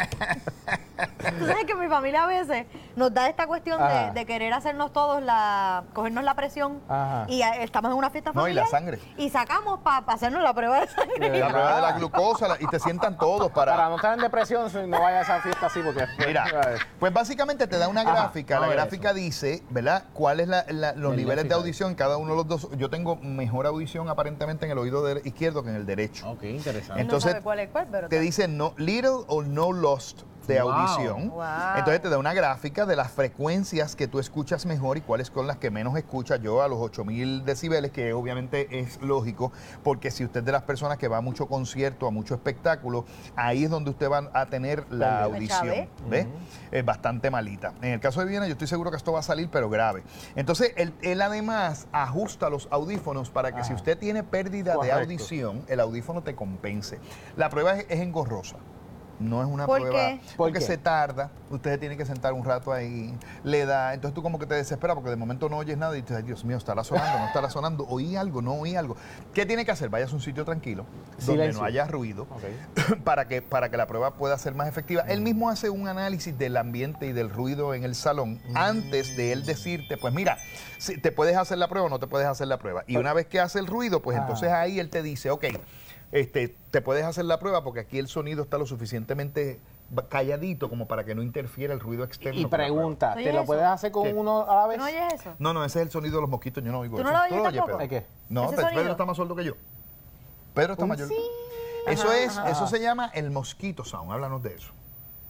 Tú sabes que mi familia a veces nos da esta cuestión de querer hacernos todos cogernos la presión y estamos en una fiesta familiar. No, y la sangre. Y sacamos para hacernos la prueba de sangre. La prueba de la glucosa y te sientan todos para no estar en depresión, no vayas a esa fiesta así porque... Mira, pues básicamente te da una gráfica. La gráfica dice, ¿verdad? ¿Cuáles los niveles de audición en cada uno de los dos? Yo tengo mejor audición aparentemente en el oído izquierdo que en el derecho. Ok, interesante. Entonces, no sabe cuál es cuál, pero te dice little or no lost de audición. Wow. Entonces te da una gráfica de las frecuencias que tú escuchas mejor y cuáles son las que menos escuchas. Yo a los 8.000 decibeles, que obviamente es lógico, porque si usted es de las personas que va a mucho concierto, a mucho espectáculo, ahí es donde usted va a tener la audición. ¿Ves? Es bastante malita. En el caso de Viena, yo estoy seguro que esto va a salir, pero grave. Entonces, él además ajusta los audífonos para que si usted tiene pérdida de audición, el audífono te compense. La prueba es engorrosa. No es una prueba. ¿Qué? Porque se tarda, usted se tiene que sentar un rato ahí, le da, entonces tú como que te desesperas porque de momento no oyes nada y dices, ay, Dios mío, estará sonando, no estará sonando, oí algo, no oí algo. ¿Qué tiene que hacer? Vayas a un sitio tranquilo, donde no haya ruido, para que la prueba pueda ser más efectiva. Él mismo hace un análisis del ambiente y del ruido en el salón antes de él decirte, pues mira, si te puedes hacer la prueba o no te puedes hacer la prueba. Y una vez que hace el ruido, pues entonces ahí él te dice, ok, te puedes hacer la prueba porque aquí el sonido está lo suficientemente calladito como para que no interfiera el ruido externo. Y pregunta, ¿te lo puedes hacer con uno a la vez? ¿No oyes eso? No, ese es el sonido de los mosquitos, yo no oigo eso. ¿Tú no lo oyes tampoco? Pedro? No, Pedro está más sordo que yo. Pedro está mayor. Sí. Eso se llama el mosquito sound, háblanos de eso.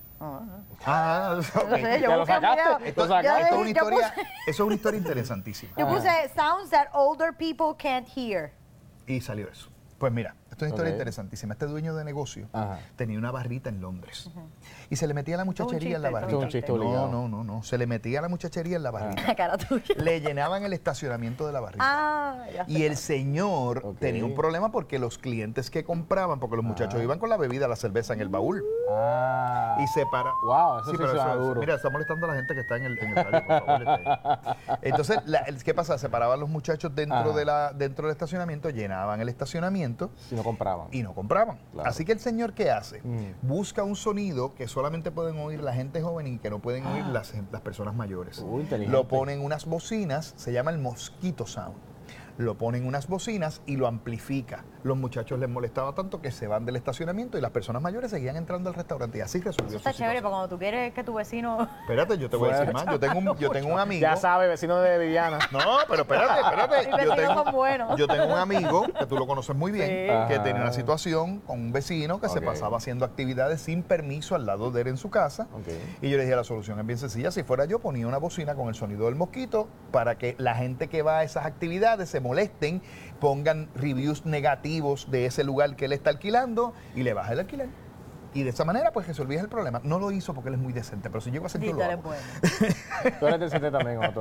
Okay. ¿Ya lo sacaste? Eso es una historia interesantísima. Yo puse sounds that older people can't hear. Y salió eso. Pues mira, Esto es una historia interesantísima. Este dueño de negocio tenía una barrita en Londres y se le metía la muchachería en la barrita. No. Se le metía la muchachería en la barrita. Le llenaban el estacionamiento de la barrita. Y el señor tenía un problema porque los clientes que compraban, porque los muchachos iban con la bebida, la cerveza en el baúl. Y se para. Wow, eso sí suena duro. Mira, está molestando a la gente que está en el radio, por favor. Entonces, ¿qué pasa? Se paraban los muchachos dentro del estacionamiento, llenaban el estacionamiento. Y no compraban. Claro. Así que el señor, ¿qué hace? Busca un sonido que solamente pueden oír la gente joven y que no pueden oír las personas mayores. Lo ponen en unas bocinas, se llama el Mosquito Sound. Lo ponen en unas bocinas y lo amplifica. Los muchachos les molestaba tanto que se van del estacionamiento y las personas mayores seguían entrando al restaurante y así resolvió. Eso está chévere, porque cuando tú quieres que tu vecino... Espérate, yo te voy a decir más. Yo tengo un amigo... Ya sabe, vecino de Viviana. No, pero espérate. Yo tengo un amigo, que tú lo conoces muy bien, que tenía una situación con un vecino que se pasaba haciendo actividades sin permiso al lado de él en su casa. Y yo le dije, la solución es bien sencilla. Si fuera yo, ponía una bocina con el sonido del mosquito para que la gente que va a esas actividades se molesten, pongan reviews negativos de ese lugar que él está alquilando y le baja el alquiler. Y de esa manera, pues, resolvías el problema. No lo hizo porque él es muy decente, pero si llego a ser yo lo hago. Tú eres decente también, Otto.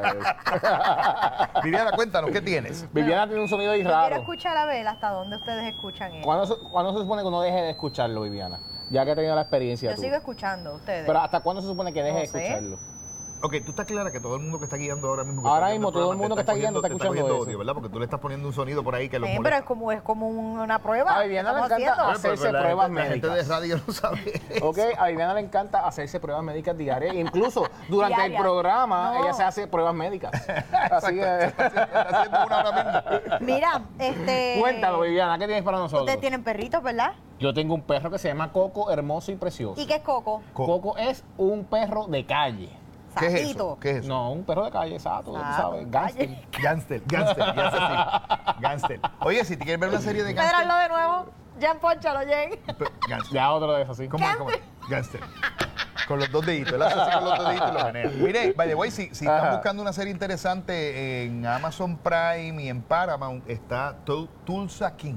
Viviana, cuéntanos, ¿qué tienes? Viviana tiene un sonido ahí raro. Quiero escuchar a ver hasta dónde ustedes escuchan eso. ¿Cuándo se supone que uno deje de escucharlo, Viviana? Ya que ha tenido la experiencia. Yo sigo escuchando, ustedes. Pero ¿hasta cuándo se supone que deje de escucharlo? Ok, tú estás clara que todo el mundo que está guiando ahora mismo... todo el mundo que está guiando está escuchando odio, ¿verdad? Porque tú le estás poniendo un sonido por ahí que los molesta. Pero es como una prueba. A Viviana le encanta hacerse pruebas médicas. La gente de radio no sabe. Ok, a Viviana le encanta hacerse pruebas médicas diarias. Incluso durante el programa ella se hace pruebas médicas. Así que... Está haciendo una ahora mismo. Mira, Cuéntalo, Viviana, ¿qué tienes para nosotros? Ustedes tienen perritos, ¿verdad? Yo tengo un perro que se llama Coco, hermoso y precioso. ¿Y qué es Coco? Coco es un perro de calle. ¿Qué es eso? No, un perro de calle, exacto, tú sabes. Gánster. Oye, si te quieres ver una serie de Gánster... Pédralo de nuevo. Ya ponchalo, Jen. Ya otro de esos, sí. ¿Cómo? Gánster. Con los dos deditos. Él hace así con los dos deditos y lo genera. Mire, by the way, si están buscando una serie interesante en Amazon Prime y en Paramount, está Tulsa King.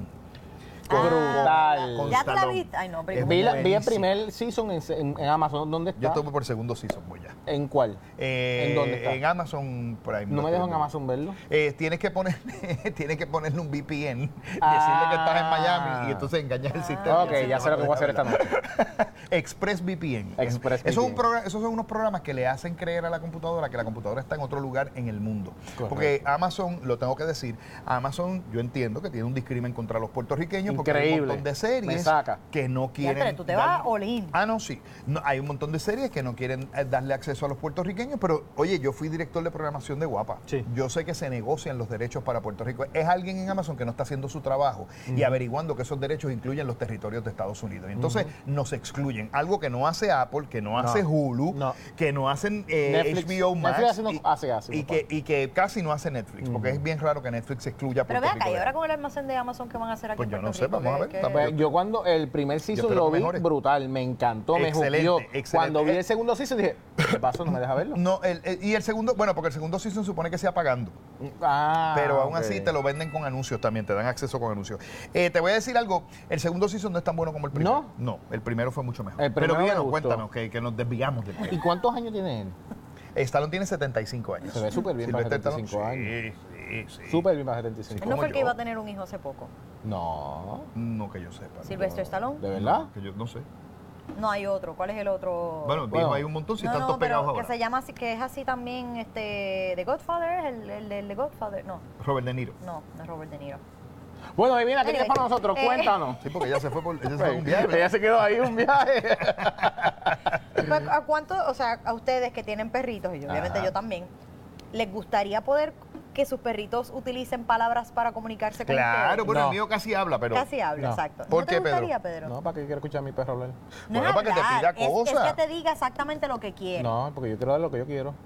Brutal. ¿Ya te la viste? Ay, no, pero vi el primer season en Amazon. ¿Dónde está? Yo estoy por el segundo season, voy ya. ¿En cuál? ¿En dónde está? En Amazon Prime. ¿No me dejo en Amazon verlo? Tienes que ponerle un VPN, decirle que estás en Miami y entonces engañas el sistema. Ok, ya sé lo que voy a hacer esta noche. ExpressVPN. Esos son unos programas que le hacen creer a la computadora que la computadora está en otro lugar en el mundo. Correcto. Porque Amazon, lo tengo que decir, Amazon yo entiendo que tiene un discrimen contra los puertorriqueños. Porque hay un montón de series que no quieren... Pero tú te vas all-in. No, sí. No, hay un montón de series que no quieren darle acceso a los puertorriqueños, pero, oye, yo fui director de programación de Guapa. Sí. Yo sé que se negocian los derechos para Puerto Rico. Es alguien en Amazon que no está haciendo su trabajo y averiguando que esos derechos incluyen los territorios de Estados Unidos. Y entonces nos excluyen. Algo que no hace Apple, que no hace Hulu, que no hacen HBO Max y que casi no hace Netflix, porque es bien raro que Netflix excluya a Puerto Rico. Pero vea acá, ¿y ahora con el almacén de Amazon qué van a hacer aquí en Puerto Rico? Pues yo no sé, vamos a ver. Yo cuando el primer season lo vi brutal, me encantó, me jugueó. Cuando vi el segundo season dije, ¿qué pasó? ¿No me deja verlo? No, y el segundo, bueno, porque el segundo season supone que sea pagando. Pero aún así te lo venden con anuncios también, te dan acceso con anuncios. Te voy a decir algo, el segundo season no es tan bueno como el primero. No, el primero fue mucho mejor. Pero bien, cuéntanos, que nos desviamos del tema. ¿Y cuántos años tiene él? Stallone tiene 75 años. Se ve súper bien para 75 años. Sí. Súper bien para 75 años. ¿No fue el que iba a tener un hijo hace poco? No. No que yo sepa. ¿Sylvester Stallone? ¿De verdad? Que yo no sé. No hay otro. ¿Cuál es el otro? Bueno, hay un montón si están todos pegados ahora. Que se llama así, que es así también, The Godfather, el de Godfather, no. Robert De Niro. No es Robert De Niro. Bueno, Viviana, ¿qué tienes para nosotros? Cuéntanos. Sí, porque ella se fue un viaje. Ella se quedó ahí un viaje. ¿A cuánto, o sea, a ustedes que tienen perritos, y obviamente yo también, les gustaría poder que sus perritos utilicen palabras para comunicarse con ustedes? Claro, bueno, el mío casi habla, pero... Casi habla, exacto. ¿Por qué, Pedro? No, ¿para qué quiero escuchar a mi perro hablar? No, para que te pida cosas. Es que te diga exactamente lo que quiere. No, porque yo quiero dar lo que yo quiero.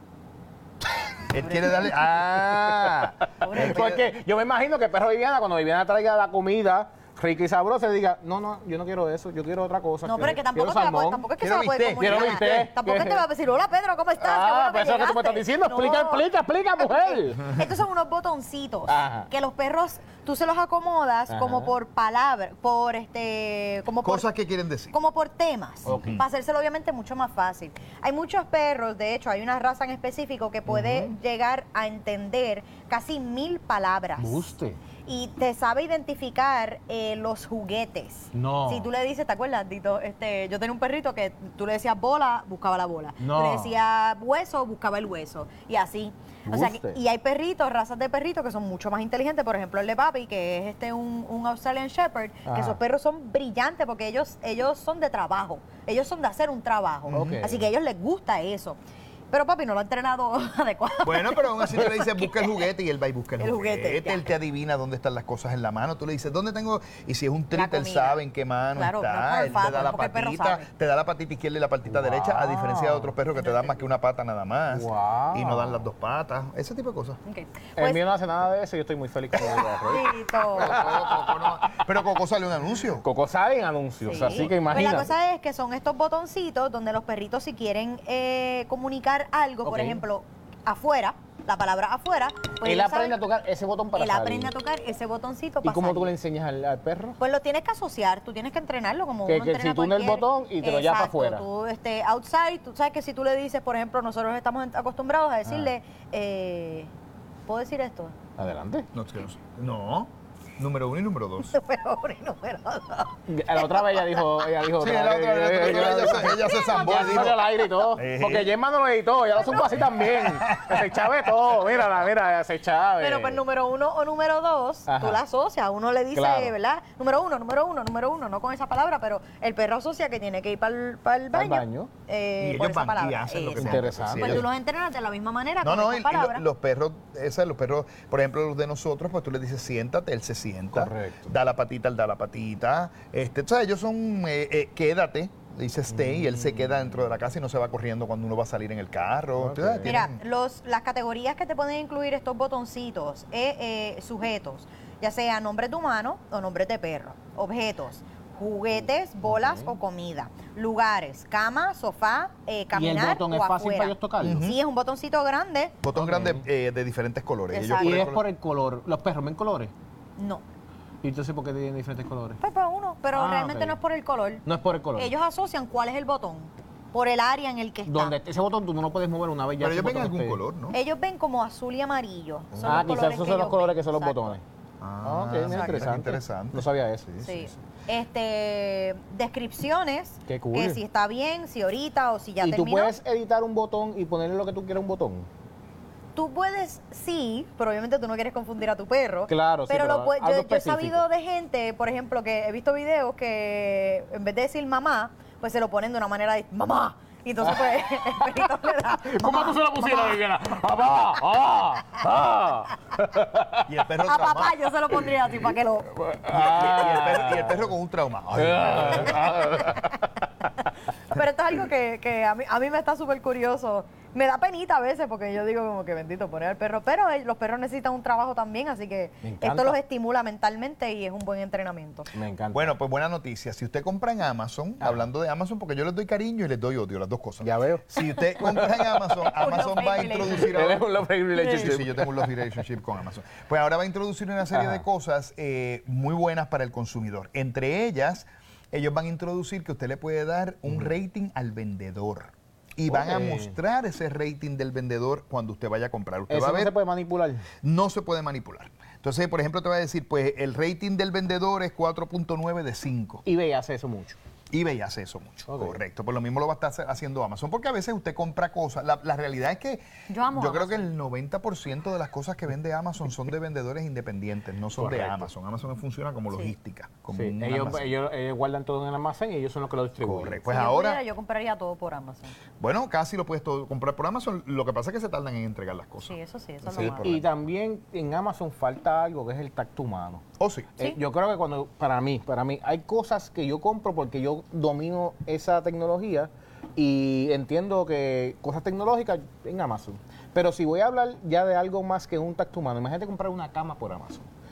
Él quiere darle... Porque yo me imagino que el perro Viviana, cuando Viviana traiga la comida rica y sabrosa y diga, no, yo no quiero eso, yo quiero otra cosa. No, pero es que tampoco es que se la puede comunicar. Tampoco es que te va a decir, hola Pedro, ¿cómo estás? Pues eso es lo que tú me estás diciendo. Explica, mujer. Estos son unos botoncitos que los perros, tú se los acomodas como por palabras, como cosas que quieren decir. Como por temas, para hacérselo obviamente mucho más fácil. Hay muchos perros, de hecho, hay una raza en específico que puede llegar a entender casi 1000 palabras. Y te sabe identificar los juguetes. No. Si tú le dices, ¿te acuerdas, Dito? Yo tenía un perrito que tú le decías bola, buscaba la bola. No. Tú le decías hueso, buscaba el hueso. Y así. O sea, y hay perritos, razas de perritos que son mucho más inteligentes. Por ejemplo, el de Papi, que es un Australian Shepherd, que esos perros son brillantes porque ellos son de trabajo. Ellos son de hacer un trabajo. Así que a ellos les gusta eso. Pero Papi no lo ha entrenado adecuado. Bueno, pero aún así tú le dices, busca el juguete y él va y busca el juguete. Él te adivina dónde están las cosas en la mano. Tú le dices, ¿dónde tengo? Y si es un treat, él sabe en qué mano está. Él te da la patita, izquierda y la patita derecha, a diferencia de otros perros que te dan más que una pata nada más. Y no dan las dos patas. Ese tipo de cosas. El mío no hace nada de eso y yo estoy muy feliz con él. Pero Coco sale un anuncio. Coco sale en anuncios, así que imagínate. Pues la cosa es que son estos botoncitos donde los perritos, si quieren comunicar algo, por ejemplo, afuera, la palabra afuera, pues él aprende a tocar ese botón para salir. Él aprende a tocar ese botoncito para ¿Y cómo salir. tú le enseñas al perro? Pues lo tienes que asociar, tú tienes que entrenarlo como que uno entrena si tú en el botón y te lo llevas para afuera. Tú, outside, tú sabes que si tú le dices, por ejemplo, nosotros estamos acostumbrados a decirle, ¿puedo decir esto? Adelante. No. Número 1 y número 2. Número 1 y número 2. La otra vez ella dijo sí, ella se zambó. Ya salió al aire y todo. Porque Gemma no lo editó, ya lo supo así también. Se chave todo, mira, se chave. Pero pues número 1 o número 2, tú la asocias. Uno le dice, ¿verdad? Número 1, no con esa palabra, pero el perro asocia que tiene que ir para el baño. Y por ellos esa palabra. Y hacen lo que interesante. Pues tú los entrenas de la misma manera con esas palabras. Los perros, por ejemplo, los de nosotros, pues tú les dices, siéntate, él se sienta. Correcto. Da la patita, él da la patita. Entonces ellos son, quédate, le dice stay, y él se queda dentro de la casa y no se va corriendo cuando uno va a salir en el carro. Entonces, mira, las categorías que te pueden incluir estos botoncitos, sujetos, ya sea nombres de humano o nombres de perro, objetos, juguetes, bolas o comida, lugares, cama, sofá, caminar. ¿Y el botón es fácil para ellos tocarlo? Sí, es un botoncito grande. Botón grande de diferentes colores. ¿Y es por el color? ¿Los perros ven colores? No. ¿Y entonces por qué tienen diferentes colores? Pues para uno, pero realmente no es por el color. No es por el color. Ellos asocian cuál es el botón, por el área en el que está. Donde ese botón tú no lo puedes mover una vez ya. Pero ellos ven algún color, ¿no? Ellos ven como azul y amarillo. Quizás esos son los colores que son los botones. Ok, interesante. No sabía eso. Sí. Descripciones, qué cool. Que si está bien, si ahorita o si ya terminó. ¿Y tú puedes editar un botón y ponerle lo que tú quieras un botón? Tú puedes, sí, pero obviamente tú no quieres confundir a tu perro. Claro, pero yo he sabido de gente, por ejemplo, que he visto videos que en vez de decir mamá, pues se lo ponen de una manera de mamá. Y entonces pues el perrito le da. ¿Cómo tú se lo pusieron, Viviana? ¡Papá! Y el perro a papá yo se lo pondría así para que lo. Y el perro con un trauma. Pero esto es algo que a mí me está súper curioso. Me da penita a veces porque yo digo como que bendito poner al perro, pero los perros necesitan un trabajo también, así que esto los estimula mentalmente y es un buen entrenamiento. Me encanta. Bueno, pues buena noticia. Si usted compra en Amazon, hablando de Amazon, porque yo les doy cariño y les doy odio, las dos cosas. Ya veo. Si usted compra en Amazon, Amazon va a introducir ahora. ¿Eres un love relationship? Sí, yo tengo un love relationship con Amazon. Pues ahora va a introducir una serie de cosas muy buenas para el consumidor. Entre ellas, ellos van a introducir que usted le puede dar un rating al vendedor. Y van a mostrar ese rating del vendedor cuando usted vaya a comprar. Usted ¿Eso va a ver, no se puede manipular? No se puede manipular. Entonces, por ejemplo, te va a decir, pues el rating del vendedor es 4.9 de 5. eBay hace eso mucho. eBay hace eso mucho, correcto. Por lo mismo lo va a estar haciendo Amazon, porque a veces usted compra cosas. La realidad es que yo creo que el 90% de las cosas que vende Amazon son de vendedores independientes, no son de Amazon. Amazon funciona como logística. Como ellos guardan todo en el almacén y ellos son los que lo distribuyen. Correcto. Pues ahora yo compraría todo por Amazon. Bueno, casi lo puedes todo comprar por Amazon. Lo que pasa es que se tardan en entregar las cosas. Sí, eso es lo malo. Y también en Amazon falta algo que es el tacto humano. Sí. Yo creo que para mí, hay cosas que yo compro porque yo domino esa tecnología y entiendo que cosas tecnológicas en Amazon. Pero si voy a hablar ya de algo más que un tacto humano, imagínate comprar una cama por Amazon.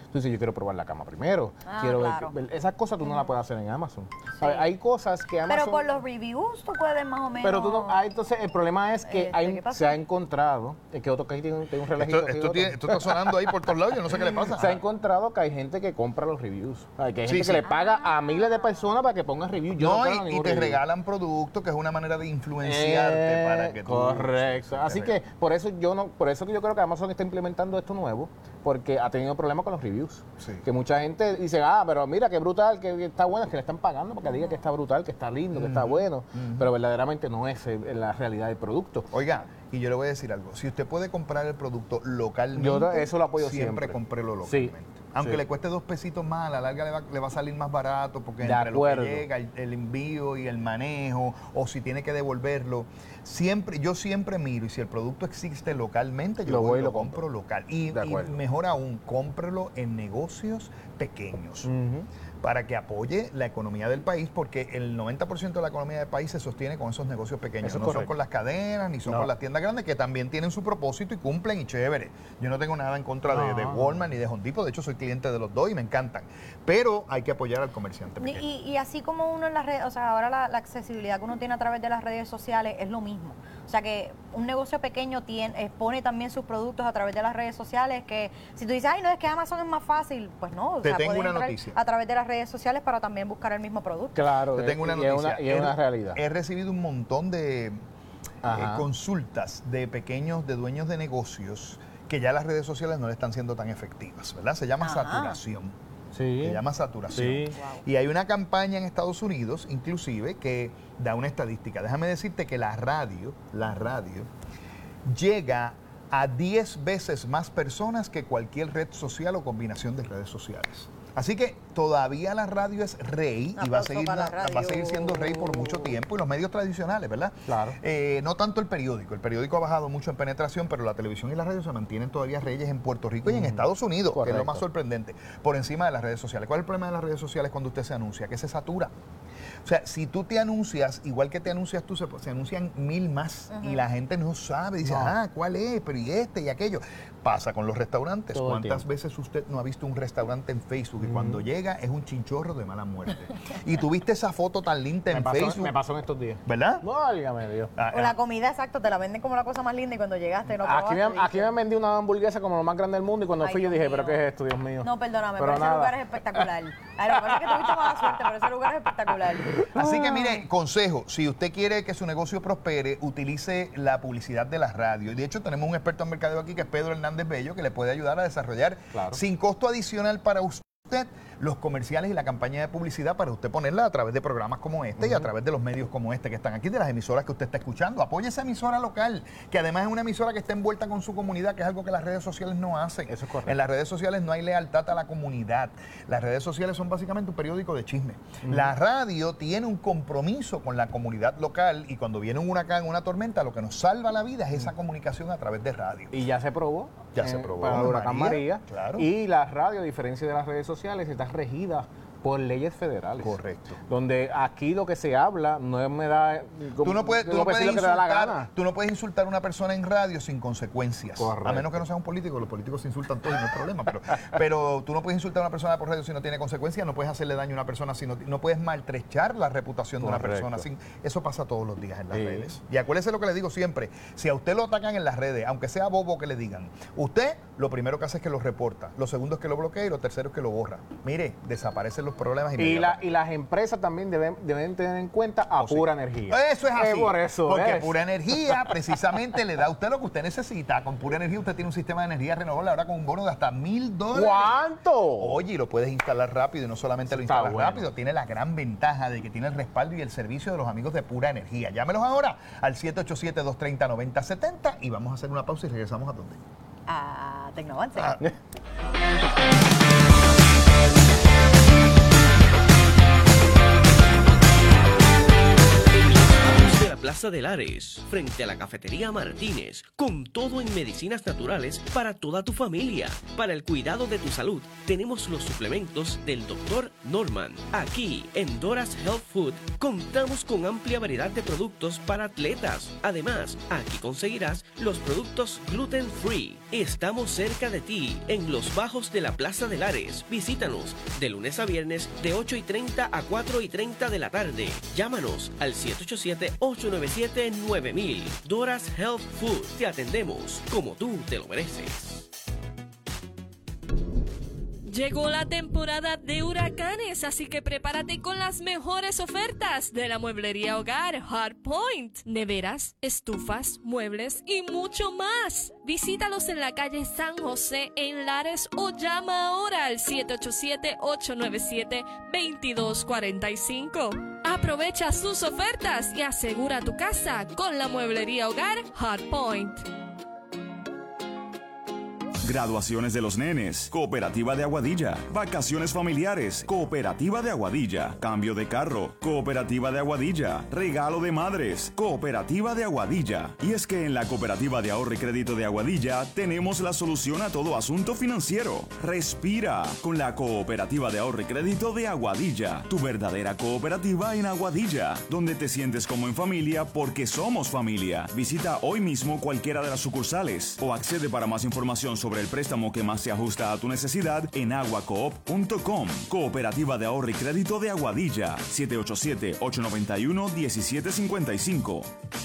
Tú dices, yo quiero probar la cama primero. Quiero ver, esas cosas tú no las puedes hacer en Amazon. Sí. Hay cosas que Amazon... Pero por los reviews tú puedes más o menos... Pero tú no... entonces, el problema es que se ha encontrado... Es que otro que tiene un relajito. Esto está sonando ahí por todos lados, yo no sé qué le pasa. Se ha encontrado que hay gente que compra los reviews. Que hay gente que le paga a miles de personas para que pongan reviews. Y te regalan productos, que es una manera de influenciarte para que tú... Correcto. Así que por eso yo creo que Amazon está implementando esto nuevo, porque ha tenido problemas con los reviews. Sí. Que mucha gente dice, pero mira, qué brutal, que está bueno, es que le están pagando porque diga que está brutal, que está lindo, que está bueno, pero verdaderamente no es la realidad del producto. Oiga, y yo le voy a decir algo, si usted puede comprar el producto localmente, yo eso lo apoyo siempre cómprelo localmente. Sí. Aunque le cueste 2 pesitos más, a la larga le va a salir más barato, porque entre lo que llega, el envío y el manejo, o si tiene que devolverlo, yo siempre miro, y si el producto existe localmente, yo voy y lo compro local. Y mejor aún, cómprelo en negocios pequeños. Para que apoye la economía del país, porque el 90% de la economía del país se sostiene con esos negocios pequeños. No son con las cadenas, ni son con las tiendas grandes, que también tienen su propósito y cumplen, y chévere. Yo no tengo nada en contra de Walmart ni de Home Depot, de hecho soy cliente de los dos y me encantan. Pero hay que apoyar al comerciante pequeño. Y así como uno en las redes, o sea, ahora la accesibilidad que uno tiene a través de las redes sociales es lo mismo. O sea, que un negocio pequeño expone también sus productos a través de las redes sociales, que si tú dices, no, es que Amazon es más fácil, pues no. Te tengo una noticia. A través de las redes sociales para también buscar el mismo producto. Claro, te tengo una noticia. Y es una realidad. He recibido un montón de consultas de dueños de negocios que ya las redes sociales no le están siendo tan efectivas, ¿verdad? Se llama saturación. Sí. Se llama saturación. Sí. Wow. Y hay una campaña en Estados Unidos, inclusive, que da una estadística. Déjame decirte que la radio llega a 10 veces más personas que cualquier red social o combinación de redes sociales. Así que todavía la radio es rey y va a seguir siendo rey por mucho tiempo, y los medios tradicionales, ¿verdad? Claro. No tanto el periódico. El periódico ha bajado mucho en penetración, pero la televisión y la radio se mantienen todavía reyes en Puerto Rico y en Estados Unidos, que es lo más sorprendente, por encima de las redes sociales. ¿Cuál es el problema de las redes sociales cuando usted se anuncia? Que se satura. O sea, si tú te anuncias, igual que te anuncias tú, se anuncian 1000 más y la gente no sabe, dice, ¿cuál es? Pero y este y aquello. Pasa con los restaurantes. ¿Cuántas veces usted no ha visto un restaurante en Facebook y cuando llega es un chinchorro de mala muerte? Y tuviste esa foto tan linda en Facebook. Me pasó en estos días. ¿Verdad? No, válgame Dios. O la comida, exacto, te la venden como la cosa más linda y cuando llegaste no probaste. Aquí me vendí una hamburguesa como lo más grande del mundo y cuando fui yo dije, ¿pero qué es esto, Dios mío? No, perdóname, pero ese lugar es espectacular. Ay, lo que pasa es que tuviste mala suerte, pero ese lugar es espectacular. Así que mire, consejo, si usted quiere que su negocio prospere, utilice la publicidad de la radio. Y de hecho tenemos un experto en mercadeo aquí que es Pedro Hernández Bello, que le puede ayudar a desarrollar sin costo adicional para usted los comerciales y la campaña de publicidad para usted ponerla a través de programas como este y a través de los medios como este que están aquí, de las emisoras que usted está escuchando. Apoye esa emisora local, que además es una emisora que está envuelta con su comunidad, que es algo que las redes sociales no hacen. Eso es correcto. En las redes sociales no hay lealtad a la comunidad. Las redes sociales son básicamente un periódico de chisme. La radio tiene un compromiso con la comunidad local, y cuando viene un huracán, una tormenta, lo que nos salva la vida es esa comunicación a través de radio. Y ya se probó. Ya se probó. Para el huracán María. Claro. Y la radio, a diferencia de las redes sociales, está regida por leyes federales. Correcto. Donde aquí lo que se habla no me da... Tú no puedes insultar a una persona en radio sin consecuencias. Correcto. A menos que no seas un político. Los políticos se insultan todos y no hay problema. Pero tú no puedes insultar a una persona por radio si no tiene consecuencias. No puedes hacerle daño a una persona si no puedes maltrechar la reputación de una persona. Eso pasa todos los días en las redes. Y acuérdese lo que le digo siempre. Si a usted lo atacan en las redes, aunque sea bobo que le digan, usted lo primero que hace es que lo reporta. Lo segundo es que lo bloquea y lo tercero es que lo borra. Mire, desaparecen los problemas y las empresas también deben tener en cuenta a Pura Energía. Eso es así. Por eso porque Pura Energía precisamente le da a usted lo que usted necesita. Con Pura Energía usted tiene un sistema de energía renovable ahora con un bono de hasta $1,000. ¿Cuánto? Oye, y lo puedes instalar rápido, y no solamente lo instalas rápido, tiene la gran ventaja de que tiene el respaldo y el servicio de los amigos de Pura Energía. Llámelos ahora al 787-230-9070 y vamos a hacer una pausa y regresamos a ¿dónde? A Tecnoavance. Plaza Plaza de Lares, frente a la Cafetería Martínez, con todo en medicinas naturales para toda tu familia. Para el cuidado de tu salud, tenemos los suplementos del Dr. Norman. Aquí, en Dora's Health Food, contamos con amplia variedad de productos para atletas. Además, aquí conseguirás los productos gluten free. Estamos cerca de ti, en los bajos de la Plaza de Lares. Visítanos de lunes a viernes de 8:30 a 4:30 de la tarde. Llámanos al 787-897-9000. Dora's Health Food. Te atendemos como tú te lo mereces. Llegó la temporada de huracanes, así que prepárate con las mejores ofertas de la mueblería hogar Hardpoint. Neveras, estufas, muebles y mucho más. Visítalos en la calle San José en Lares o llama ahora al 787-897-2245. Aprovecha sus ofertas y asegura tu casa con la mueblería hogar Hardpoint. Graduaciones de los nenes, Cooperativa de Aguadilla. Vacaciones familiares, Cooperativa de Aguadilla. Cambio de carro, Cooperativa de Aguadilla. Regalo de madres, Cooperativa de Aguadilla. Y es que en la Cooperativa de Ahorro y Crédito de Aguadilla tenemos la solución a todo asunto financiero. Respira con la Cooperativa de Ahorro y Crédito de Aguadilla. Tu verdadera cooperativa en Aguadilla, donde te sientes como en familia porque somos familia. Visita hoy mismo cualquiera de las sucursales o accede para más información sobre el préstamo que más se ajusta a tu necesidad en aguacoop.com. Cooperativa de Ahorro y Crédito de Aguadilla, 787-891-1755.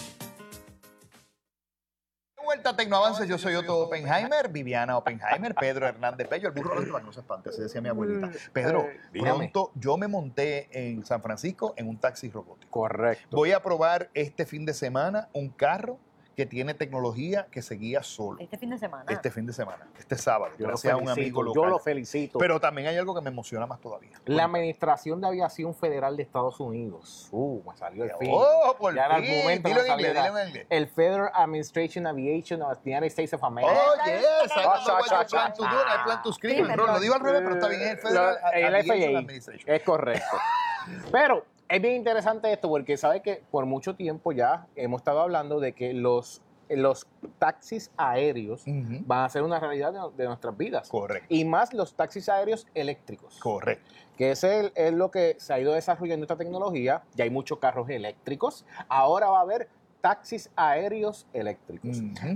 Vuelta a Tecnoavances, yo soy Otto Oppenheimer, Viviana Oppenheimer, Pedro Hernández Bello, el burro de no se espante, así decía mi abuelita. Pedro, pronto yo me monté en San Francisco en un taxi robótico. Correcto. Voy a probar este fin de semana un carro que tiene tecnología que se guía solo. ¿Este fin de semana? Este sábado. Gracias a un amigo local. Yo lo felicito. Pero también hay algo que me emociona más todavía. La Administración de Aviación Federal de Estados Unidos. Me salió el fin. ¡Oh, por ya fin! En momento Dilo en inglés. El Federal Administration Aviation of the United States of America. Oh, yes. I plan to do it. I plan to scream. Lo digo al revés, pero está bien. El Federal Aviation Administration. Es correcto. Pero es bien interesante esto porque sabes que por mucho tiempo ya hemos estado hablando de que los taxis aéreos van a ser una realidad de nuestras vidas. Correcto. Y más los taxis aéreos eléctricos. Correcto. Que ese es lo que se ha ido desarrollando esta tecnología. Ya hay muchos carros eléctricos. Ahora va a haber taxis aéreos eléctricos.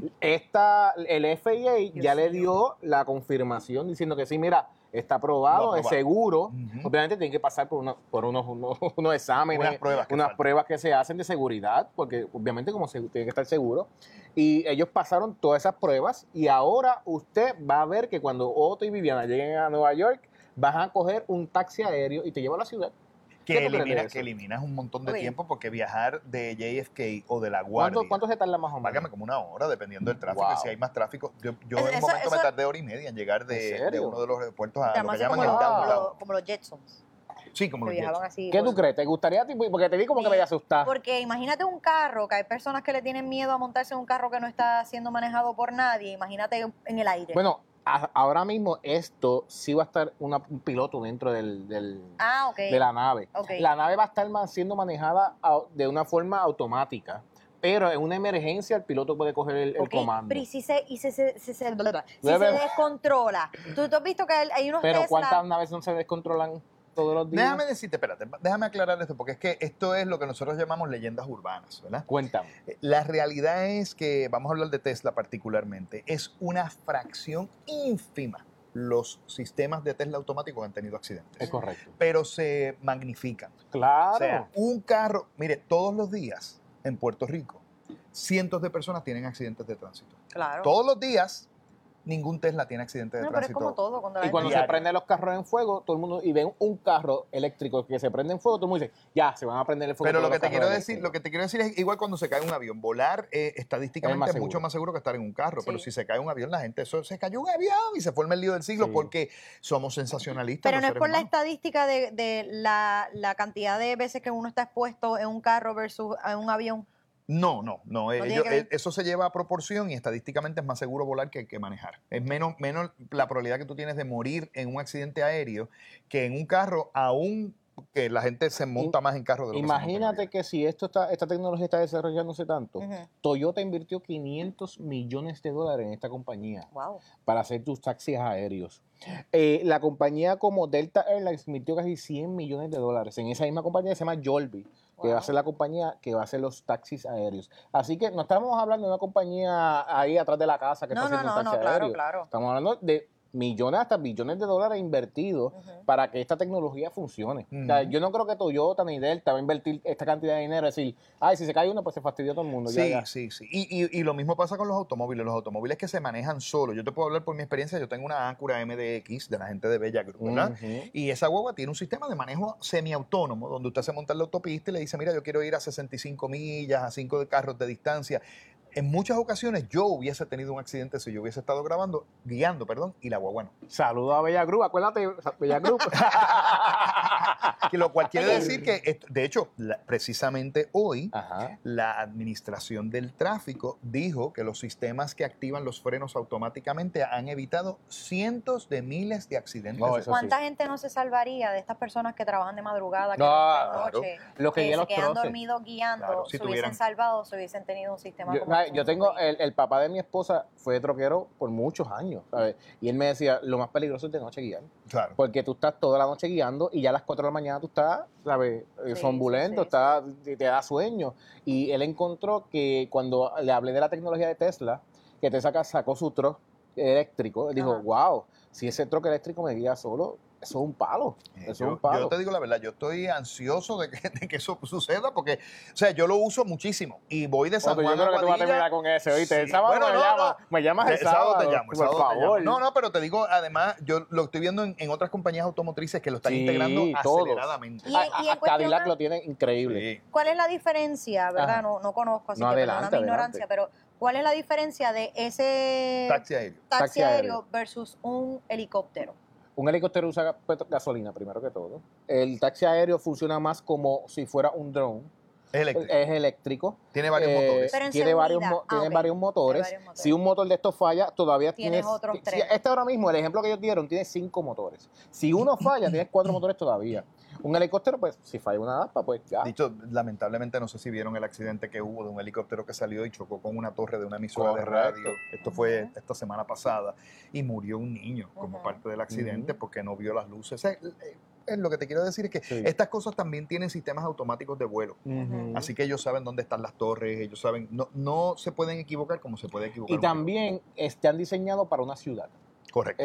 El FAA ya le dio la confirmación diciendo que sí, mira, está aprobado, es seguro. Obviamente tienen que pasar por unos exámenes, unas pruebas que se hacen de seguridad, porque obviamente como tiene que estar seguro. Y ellos pasaron todas esas pruebas y ahora usted va a ver que cuando Otto y Viviana lleguen a Nueva York, van a coger un taxi aéreo y te lleva a la ciudad. Que eliminas un montón de tiempo porque viajar de JFK o de La Guardia. ¿Cuánto se tarda más o menos? Págame como una hora, dependiendo del tráfico. Si hay más tráfico. Yo en un momento me tardé hora y media en llegar de uno de los aeropuertos a lo que llaman el downtown. Como los Jetsons. Sí, como los Jetsons. Así, ¿Qué tú crees? ¿Te gustaría a ti? Porque te vi como que me asustado. Porque imagínate un carro, que hay personas que le tienen miedo a montarse en un carro que no está siendo manejado por nadie. Imagínate en el aire. Bueno, ahora mismo esto sí va a estar un piloto dentro de la nave. Okay. La nave va a estar siendo manejada de una forma automática, pero en una emergencia el piloto puede coger el comando. Pero si se descontrola. ¿Tú has visto que hay unos Pero Tesla? ¿cuántas naves no se descontrolan todos los días? Déjame decirte, déjame aclarar esto, porque es que esto es lo que nosotros llamamos leyendas urbanas, ¿verdad? Cuéntame. La realidad es que, vamos a hablar de Tesla particularmente, es una fracción ínfima los sistemas de Tesla automáticos han tenido accidentes. Es correcto. Pero se magnifican. Claro. O sea, un carro, mire, todos los días en Puerto Rico, cientos de personas tienen accidentes de tránsito. Claro. Todos los días, ningún Tesla tiene accidente de tránsito. Pero es como todo. Cuando se prenden los carros en fuego, todo el mundo, y ven un carro eléctrico que se prende en fuego, todo el mundo dice, ya, se van a prender el fuego. Pero lo que te quiero decir es igual cuando se cae un avión. Volar estadísticamente es mucho más seguro que estar en un carro. Sí. Pero si se cae un avión, la gente, se cayó un avión y se forma el lío del siglo porque somos sensacionalistas. Pero no es por la estadística de la cantidad de veces que uno está expuesto en un carro versus en un avión. No. Eso se lleva a proporción y estadísticamente es más seguro volar que manejar. Es menos la probabilidad que tú tienes de morir en un accidente aéreo que en un carro, aún que la gente se monta más en carros de lo Imagínate que si esta tecnología está desarrollándose tanto, Toyota invirtió $500 millones en esta compañía para hacer tus taxis aéreos. La compañía como Delta Airlines invirtió casi $100 millones en esa misma compañía que se llama Jollibee, que va a ser la compañía que va a hacer los taxis aéreos. Así que no estamos hablando de una compañía ahí atrás de la casa que está haciendo taxis aéreos. Claro. Estamos hablando de millones hasta billones de dólares invertidos para que esta tecnología funcione. O sea, yo no creo que Toyota ni Delta va a invertir esta cantidad de dinero y decir, si se cae uno, pues se fastidió todo el mundo. Sí. Y lo mismo pasa con los automóviles. Los automóviles que se manejan solos. Yo te puedo hablar por mi experiencia. Yo tengo una Acura MDX de la gente de Bella Cruz, ¿verdad? Y esa guagua tiene un sistema de manejo semiautónomo donde usted se monta en la autopista y le dice, mira, yo quiero ir a 65 millas, a 5 carros de distancia. En muchas ocasiones yo hubiese tenido un accidente si yo hubiese estado guiando, y la guagua no. Saludos a Bella Cruz, acuérdate, Bella Cruz. Que lo cual quiere decir que, de hecho, precisamente hoy, la Administración del Tráfico dijo que los sistemas que activan los frenos automáticamente han evitado cientos de miles de accidentes. ¿Cuánta gente no se salvaría de estas personas que trabajan de madrugada, que noche, los que se quedan dormidos guiando, si se hubiesen salvado, se hubiesen tenido un sistema yo tengo, el papá de mi esposa fue troquero por muchos años, ¿sabes? Y él me decía, lo más peligroso es de noche guiar. Claro. Porque tú estás toda la noche guiando y ya a las 4 de la mañana tú estás, ¿sabes? Sombulento, te da sueño. Y él encontró que cuando le hablé de la tecnología de Tesla, que Tesla sacó su truck eléctrico, él dijo, wow, si ese truck eléctrico me guía solo, eso es un palo. Yo te digo la verdad, yo estoy ansioso de que eso suceda porque, o sea, yo lo uso muchísimo y voy de San Juan a Aguadilla. Yo creo que tú vas a terminar con ese, ¿oíste? El sábado me llamas el sábado. Te llamo, por favor. No, pero te digo, además, yo lo estoy viendo en otras compañías automotrices que lo están integrando aceleradamente. Cadillac lo tiene increíble. ¿Cuál es la diferencia, verdad? No conozco, así que perdona mi ignorancia, pero ¿cuál es la diferencia de ese taxi aéreo versus un helicóptero? Un helicóptero usa gasolina, primero que todo. El taxi aéreo funciona más como si fuera un drone. Es eléctrico. Tiene varios motores. Tiene varios motores. Si un motor de estos falla, todavía tienes otros 3. Este ahora mismo, el ejemplo que ellos dieron, tiene 5 motores. Si uno falla, tienes 4 motores todavía. Un helicóptero, pues, si falla una aspa, pues ya. Dicho, lamentablemente, no sé si vieron el accidente que hubo de un helicóptero que salió y chocó con una torre de una emisora de radio. Esto fue esta semana pasada. Y murió un niño como parte del accidente porque no vio las luces. Lo que te quiero decir es que estas cosas también tienen sistemas automáticos de vuelo. Así que ellos saben dónde están las torres, ellos saben, no se pueden equivocar como se puede equivocar. Y también están diseñados para una ciudad. Correcto.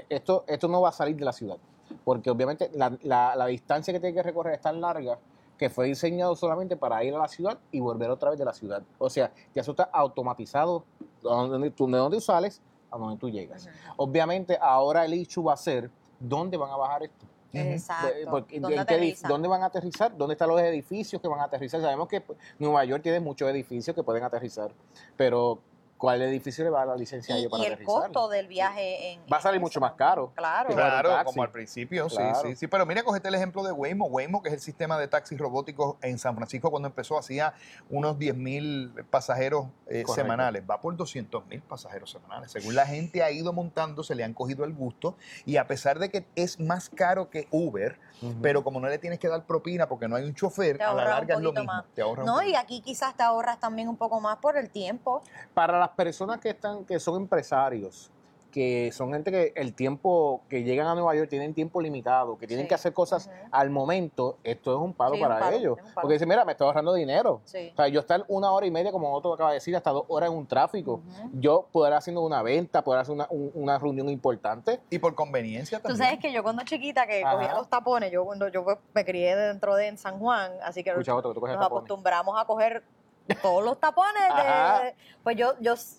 Esto no va a salir de la ciudad, porque obviamente la distancia que tiene que recorrer es tan larga que fue diseñado solamente para ir a la ciudad y volver otra vez de la ciudad. O sea, ya eso está automatizado de donde tú sales a donde tú llegas. Obviamente ahora el issue va a ser ¿dónde van a bajar esto? Exacto. ¿Dónde van a aterrizar? ¿Dónde están los edificios que van a aterrizar? Sabemos que Nueva York tiene muchos edificios que pueden aterrizar, pero ¿cuál edificio le va a dar la licencia a ellos para aterrizar? Y el costo del viaje va a salir mucho más caro. Claro, como al principio, sí. Pero mira, cogete el ejemplo de Waymo. Waymo, que es el sistema de taxis robóticos en San Francisco, cuando empezó hacía unos 10,000 pasajeros semanales. Va por 200,000 pasajeros semanales. Según la gente ha ido montando, se le han cogido el gusto. Y a pesar de que es más caro que Uber, pero como no le tienes que dar propina porque no hay un chofer, a la larga es lo mismo. Te ahorra y aquí quizás te ahorras también un poco más por el tiempo. Para las personas que son empresarios, que son gente que el tiempo que llegan a Nueva York tienen tiempo limitado, que tienen que hacer cosas al momento, esto es un palo para ellos. Porque dicen, mira, me estoy ahorrando dinero. O sea, yo estar 1 hora y media, como otro acaba de decir, hasta 2 horas en un tráfico. Yo poder haciendo una venta, poder hacer una reunión importante. Y por conveniencia también. Tú sabes que yo cuando chiquita que cogía los tapones, yo me crié dentro en San Juan, así que nos acostumbramos a coger todos los tapones. Pues yo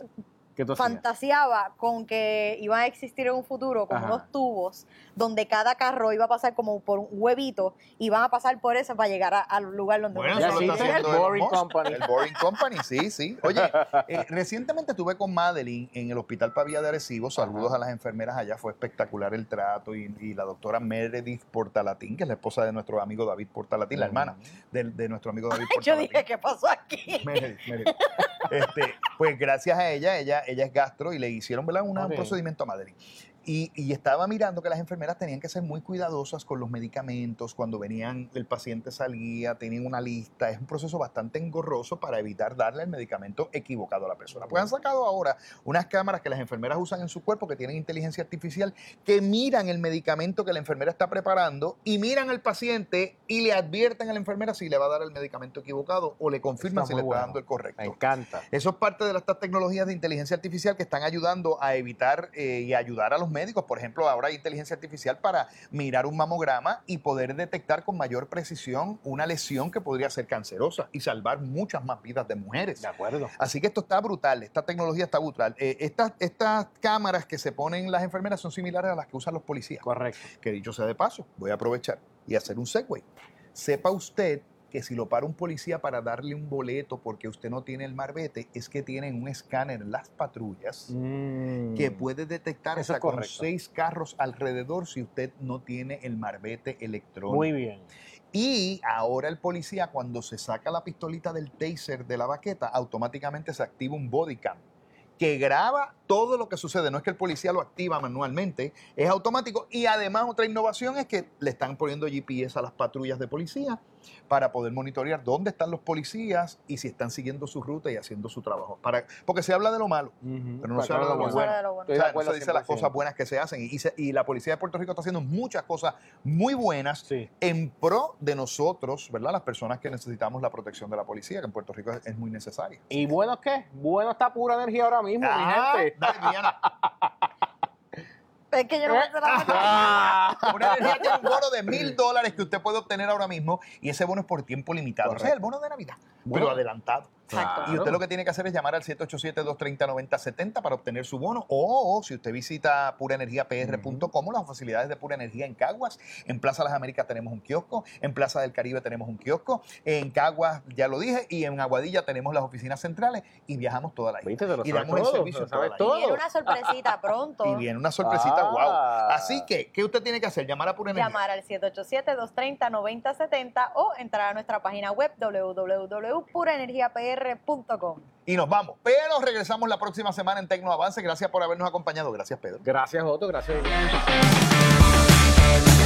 fantaseaba con que iban a existir en un futuro como unos tubos donde cada carro iba a pasar como por un huevito y van a pasar por eso para llegar al lugar donde eso lo está haciendo el Boring Company. El Boring Company, sí. Oye, recientemente estuve con Madeline en el Hospital Pavía de Arecibo. Saludos a las enfermeras allá. Fue espectacular el trato y la doctora Meredith Portalatín, que es la esposa de nuestro amigo David Portalatín, la hermana de nuestro amigo David Portalatín. Yo dije, ¿qué pasó aquí? Meredith. Pues gracias a ella es gastro y le hicieron un procedimiento a Madeline. Y estaba mirando que las enfermeras tenían que ser muy cuidadosas con los medicamentos. Cuando el paciente salía, tenían una lista. Es un proceso bastante engorroso para evitar darle el medicamento equivocado a la persona. Pues han sacado ahora unas cámaras que las enfermeras usan en su cuerpo que tienen inteligencia artificial, que miran el medicamento que la enfermera está preparando y miran al paciente y le advierten a la enfermera si le va a dar el medicamento equivocado o le confirman si le está dando el correcto. Me encanta. Eso es parte de estas tecnologías de inteligencia artificial que están ayudando a evitar y ayudar a los médicos. Por ejemplo, ahora hay inteligencia artificial para mirar un mamograma y poder detectar con mayor precisión una lesión que podría ser cancerosa y salvar muchas más vidas de mujeres. De acuerdo. Así que esto está brutal, esta tecnología está brutal. Estas cámaras que se ponen las enfermeras son similares a las que usan los policías. Correcto. Que dicho sea de paso, voy a aprovechar y hacer un segue. Sepa usted que si lo para un policía para darle un boleto porque usted no tiene el marbete, es que tienen un escáner en las patrullas que puede detectar hasta con 6 carros alrededor si usted no tiene el marbete electrónico. Muy bien. Y ahora el policía, cuando se saca la pistolita del taser de la baqueta, automáticamente se activa un body cam que graba todo lo que sucede. No es que el policía lo activa manualmente, es automático. Y además otra innovación es que le están poniendo GPS a las patrullas de policía para poder monitorear dónde están los policías y si están siguiendo su ruta y haciendo su trabajo. Porque se habla de lo malo, pero no se habla de lo bueno. O sea, no se dice las cosas buenas que se hacen. Y la policía de Puerto Rico está haciendo muchas cosas muy buenas en pro de nosotros, ¿verdad? Las personas que necesitamos la protección de la policía, que en Puerto Rico es muy necesaria. ¿Y bueno qué? Bueno está Pura Energía ahora mismo, mi gente. Dale, Diana. Es que yo no me sé la Pura Energía tiene un bono de $1,000 que usted puede obtener ahora mismo y ese bono es por tiempo limitado. O sea, el bono de Navidad, pero adelantado. Exacto. Y usted lo que tiene que hacer es llamar al 787-230-9070 para obtener su bono. O si usted visita puraenergiapr.com, las facilidades de Pura Energía en Caguas. En Plaza Las Américas tenemos un kiosco. En Plaza del Caribe tenemos un kiosco. En Caguas, ya lo dije. Y en Aguadilla tenemos las oficinas centrales. Y viajamos toda la isla. Y damos el servicio en toda la isla. Y viene una sorpresita pronto. Y viene una sorpresita, wow. Así que, ¿qué usted tiene que hacer? Llamar a Pura Energía. Llamar al 787-230-9070 o entrar a nuestra página web www.puraenergiapr.com. Y nos vamos. Pero regresamos la próxima semana en Tecno Avance. Gracias por habernos acompañado. Gracias, Pedro. Gracias, Otto. Gracias.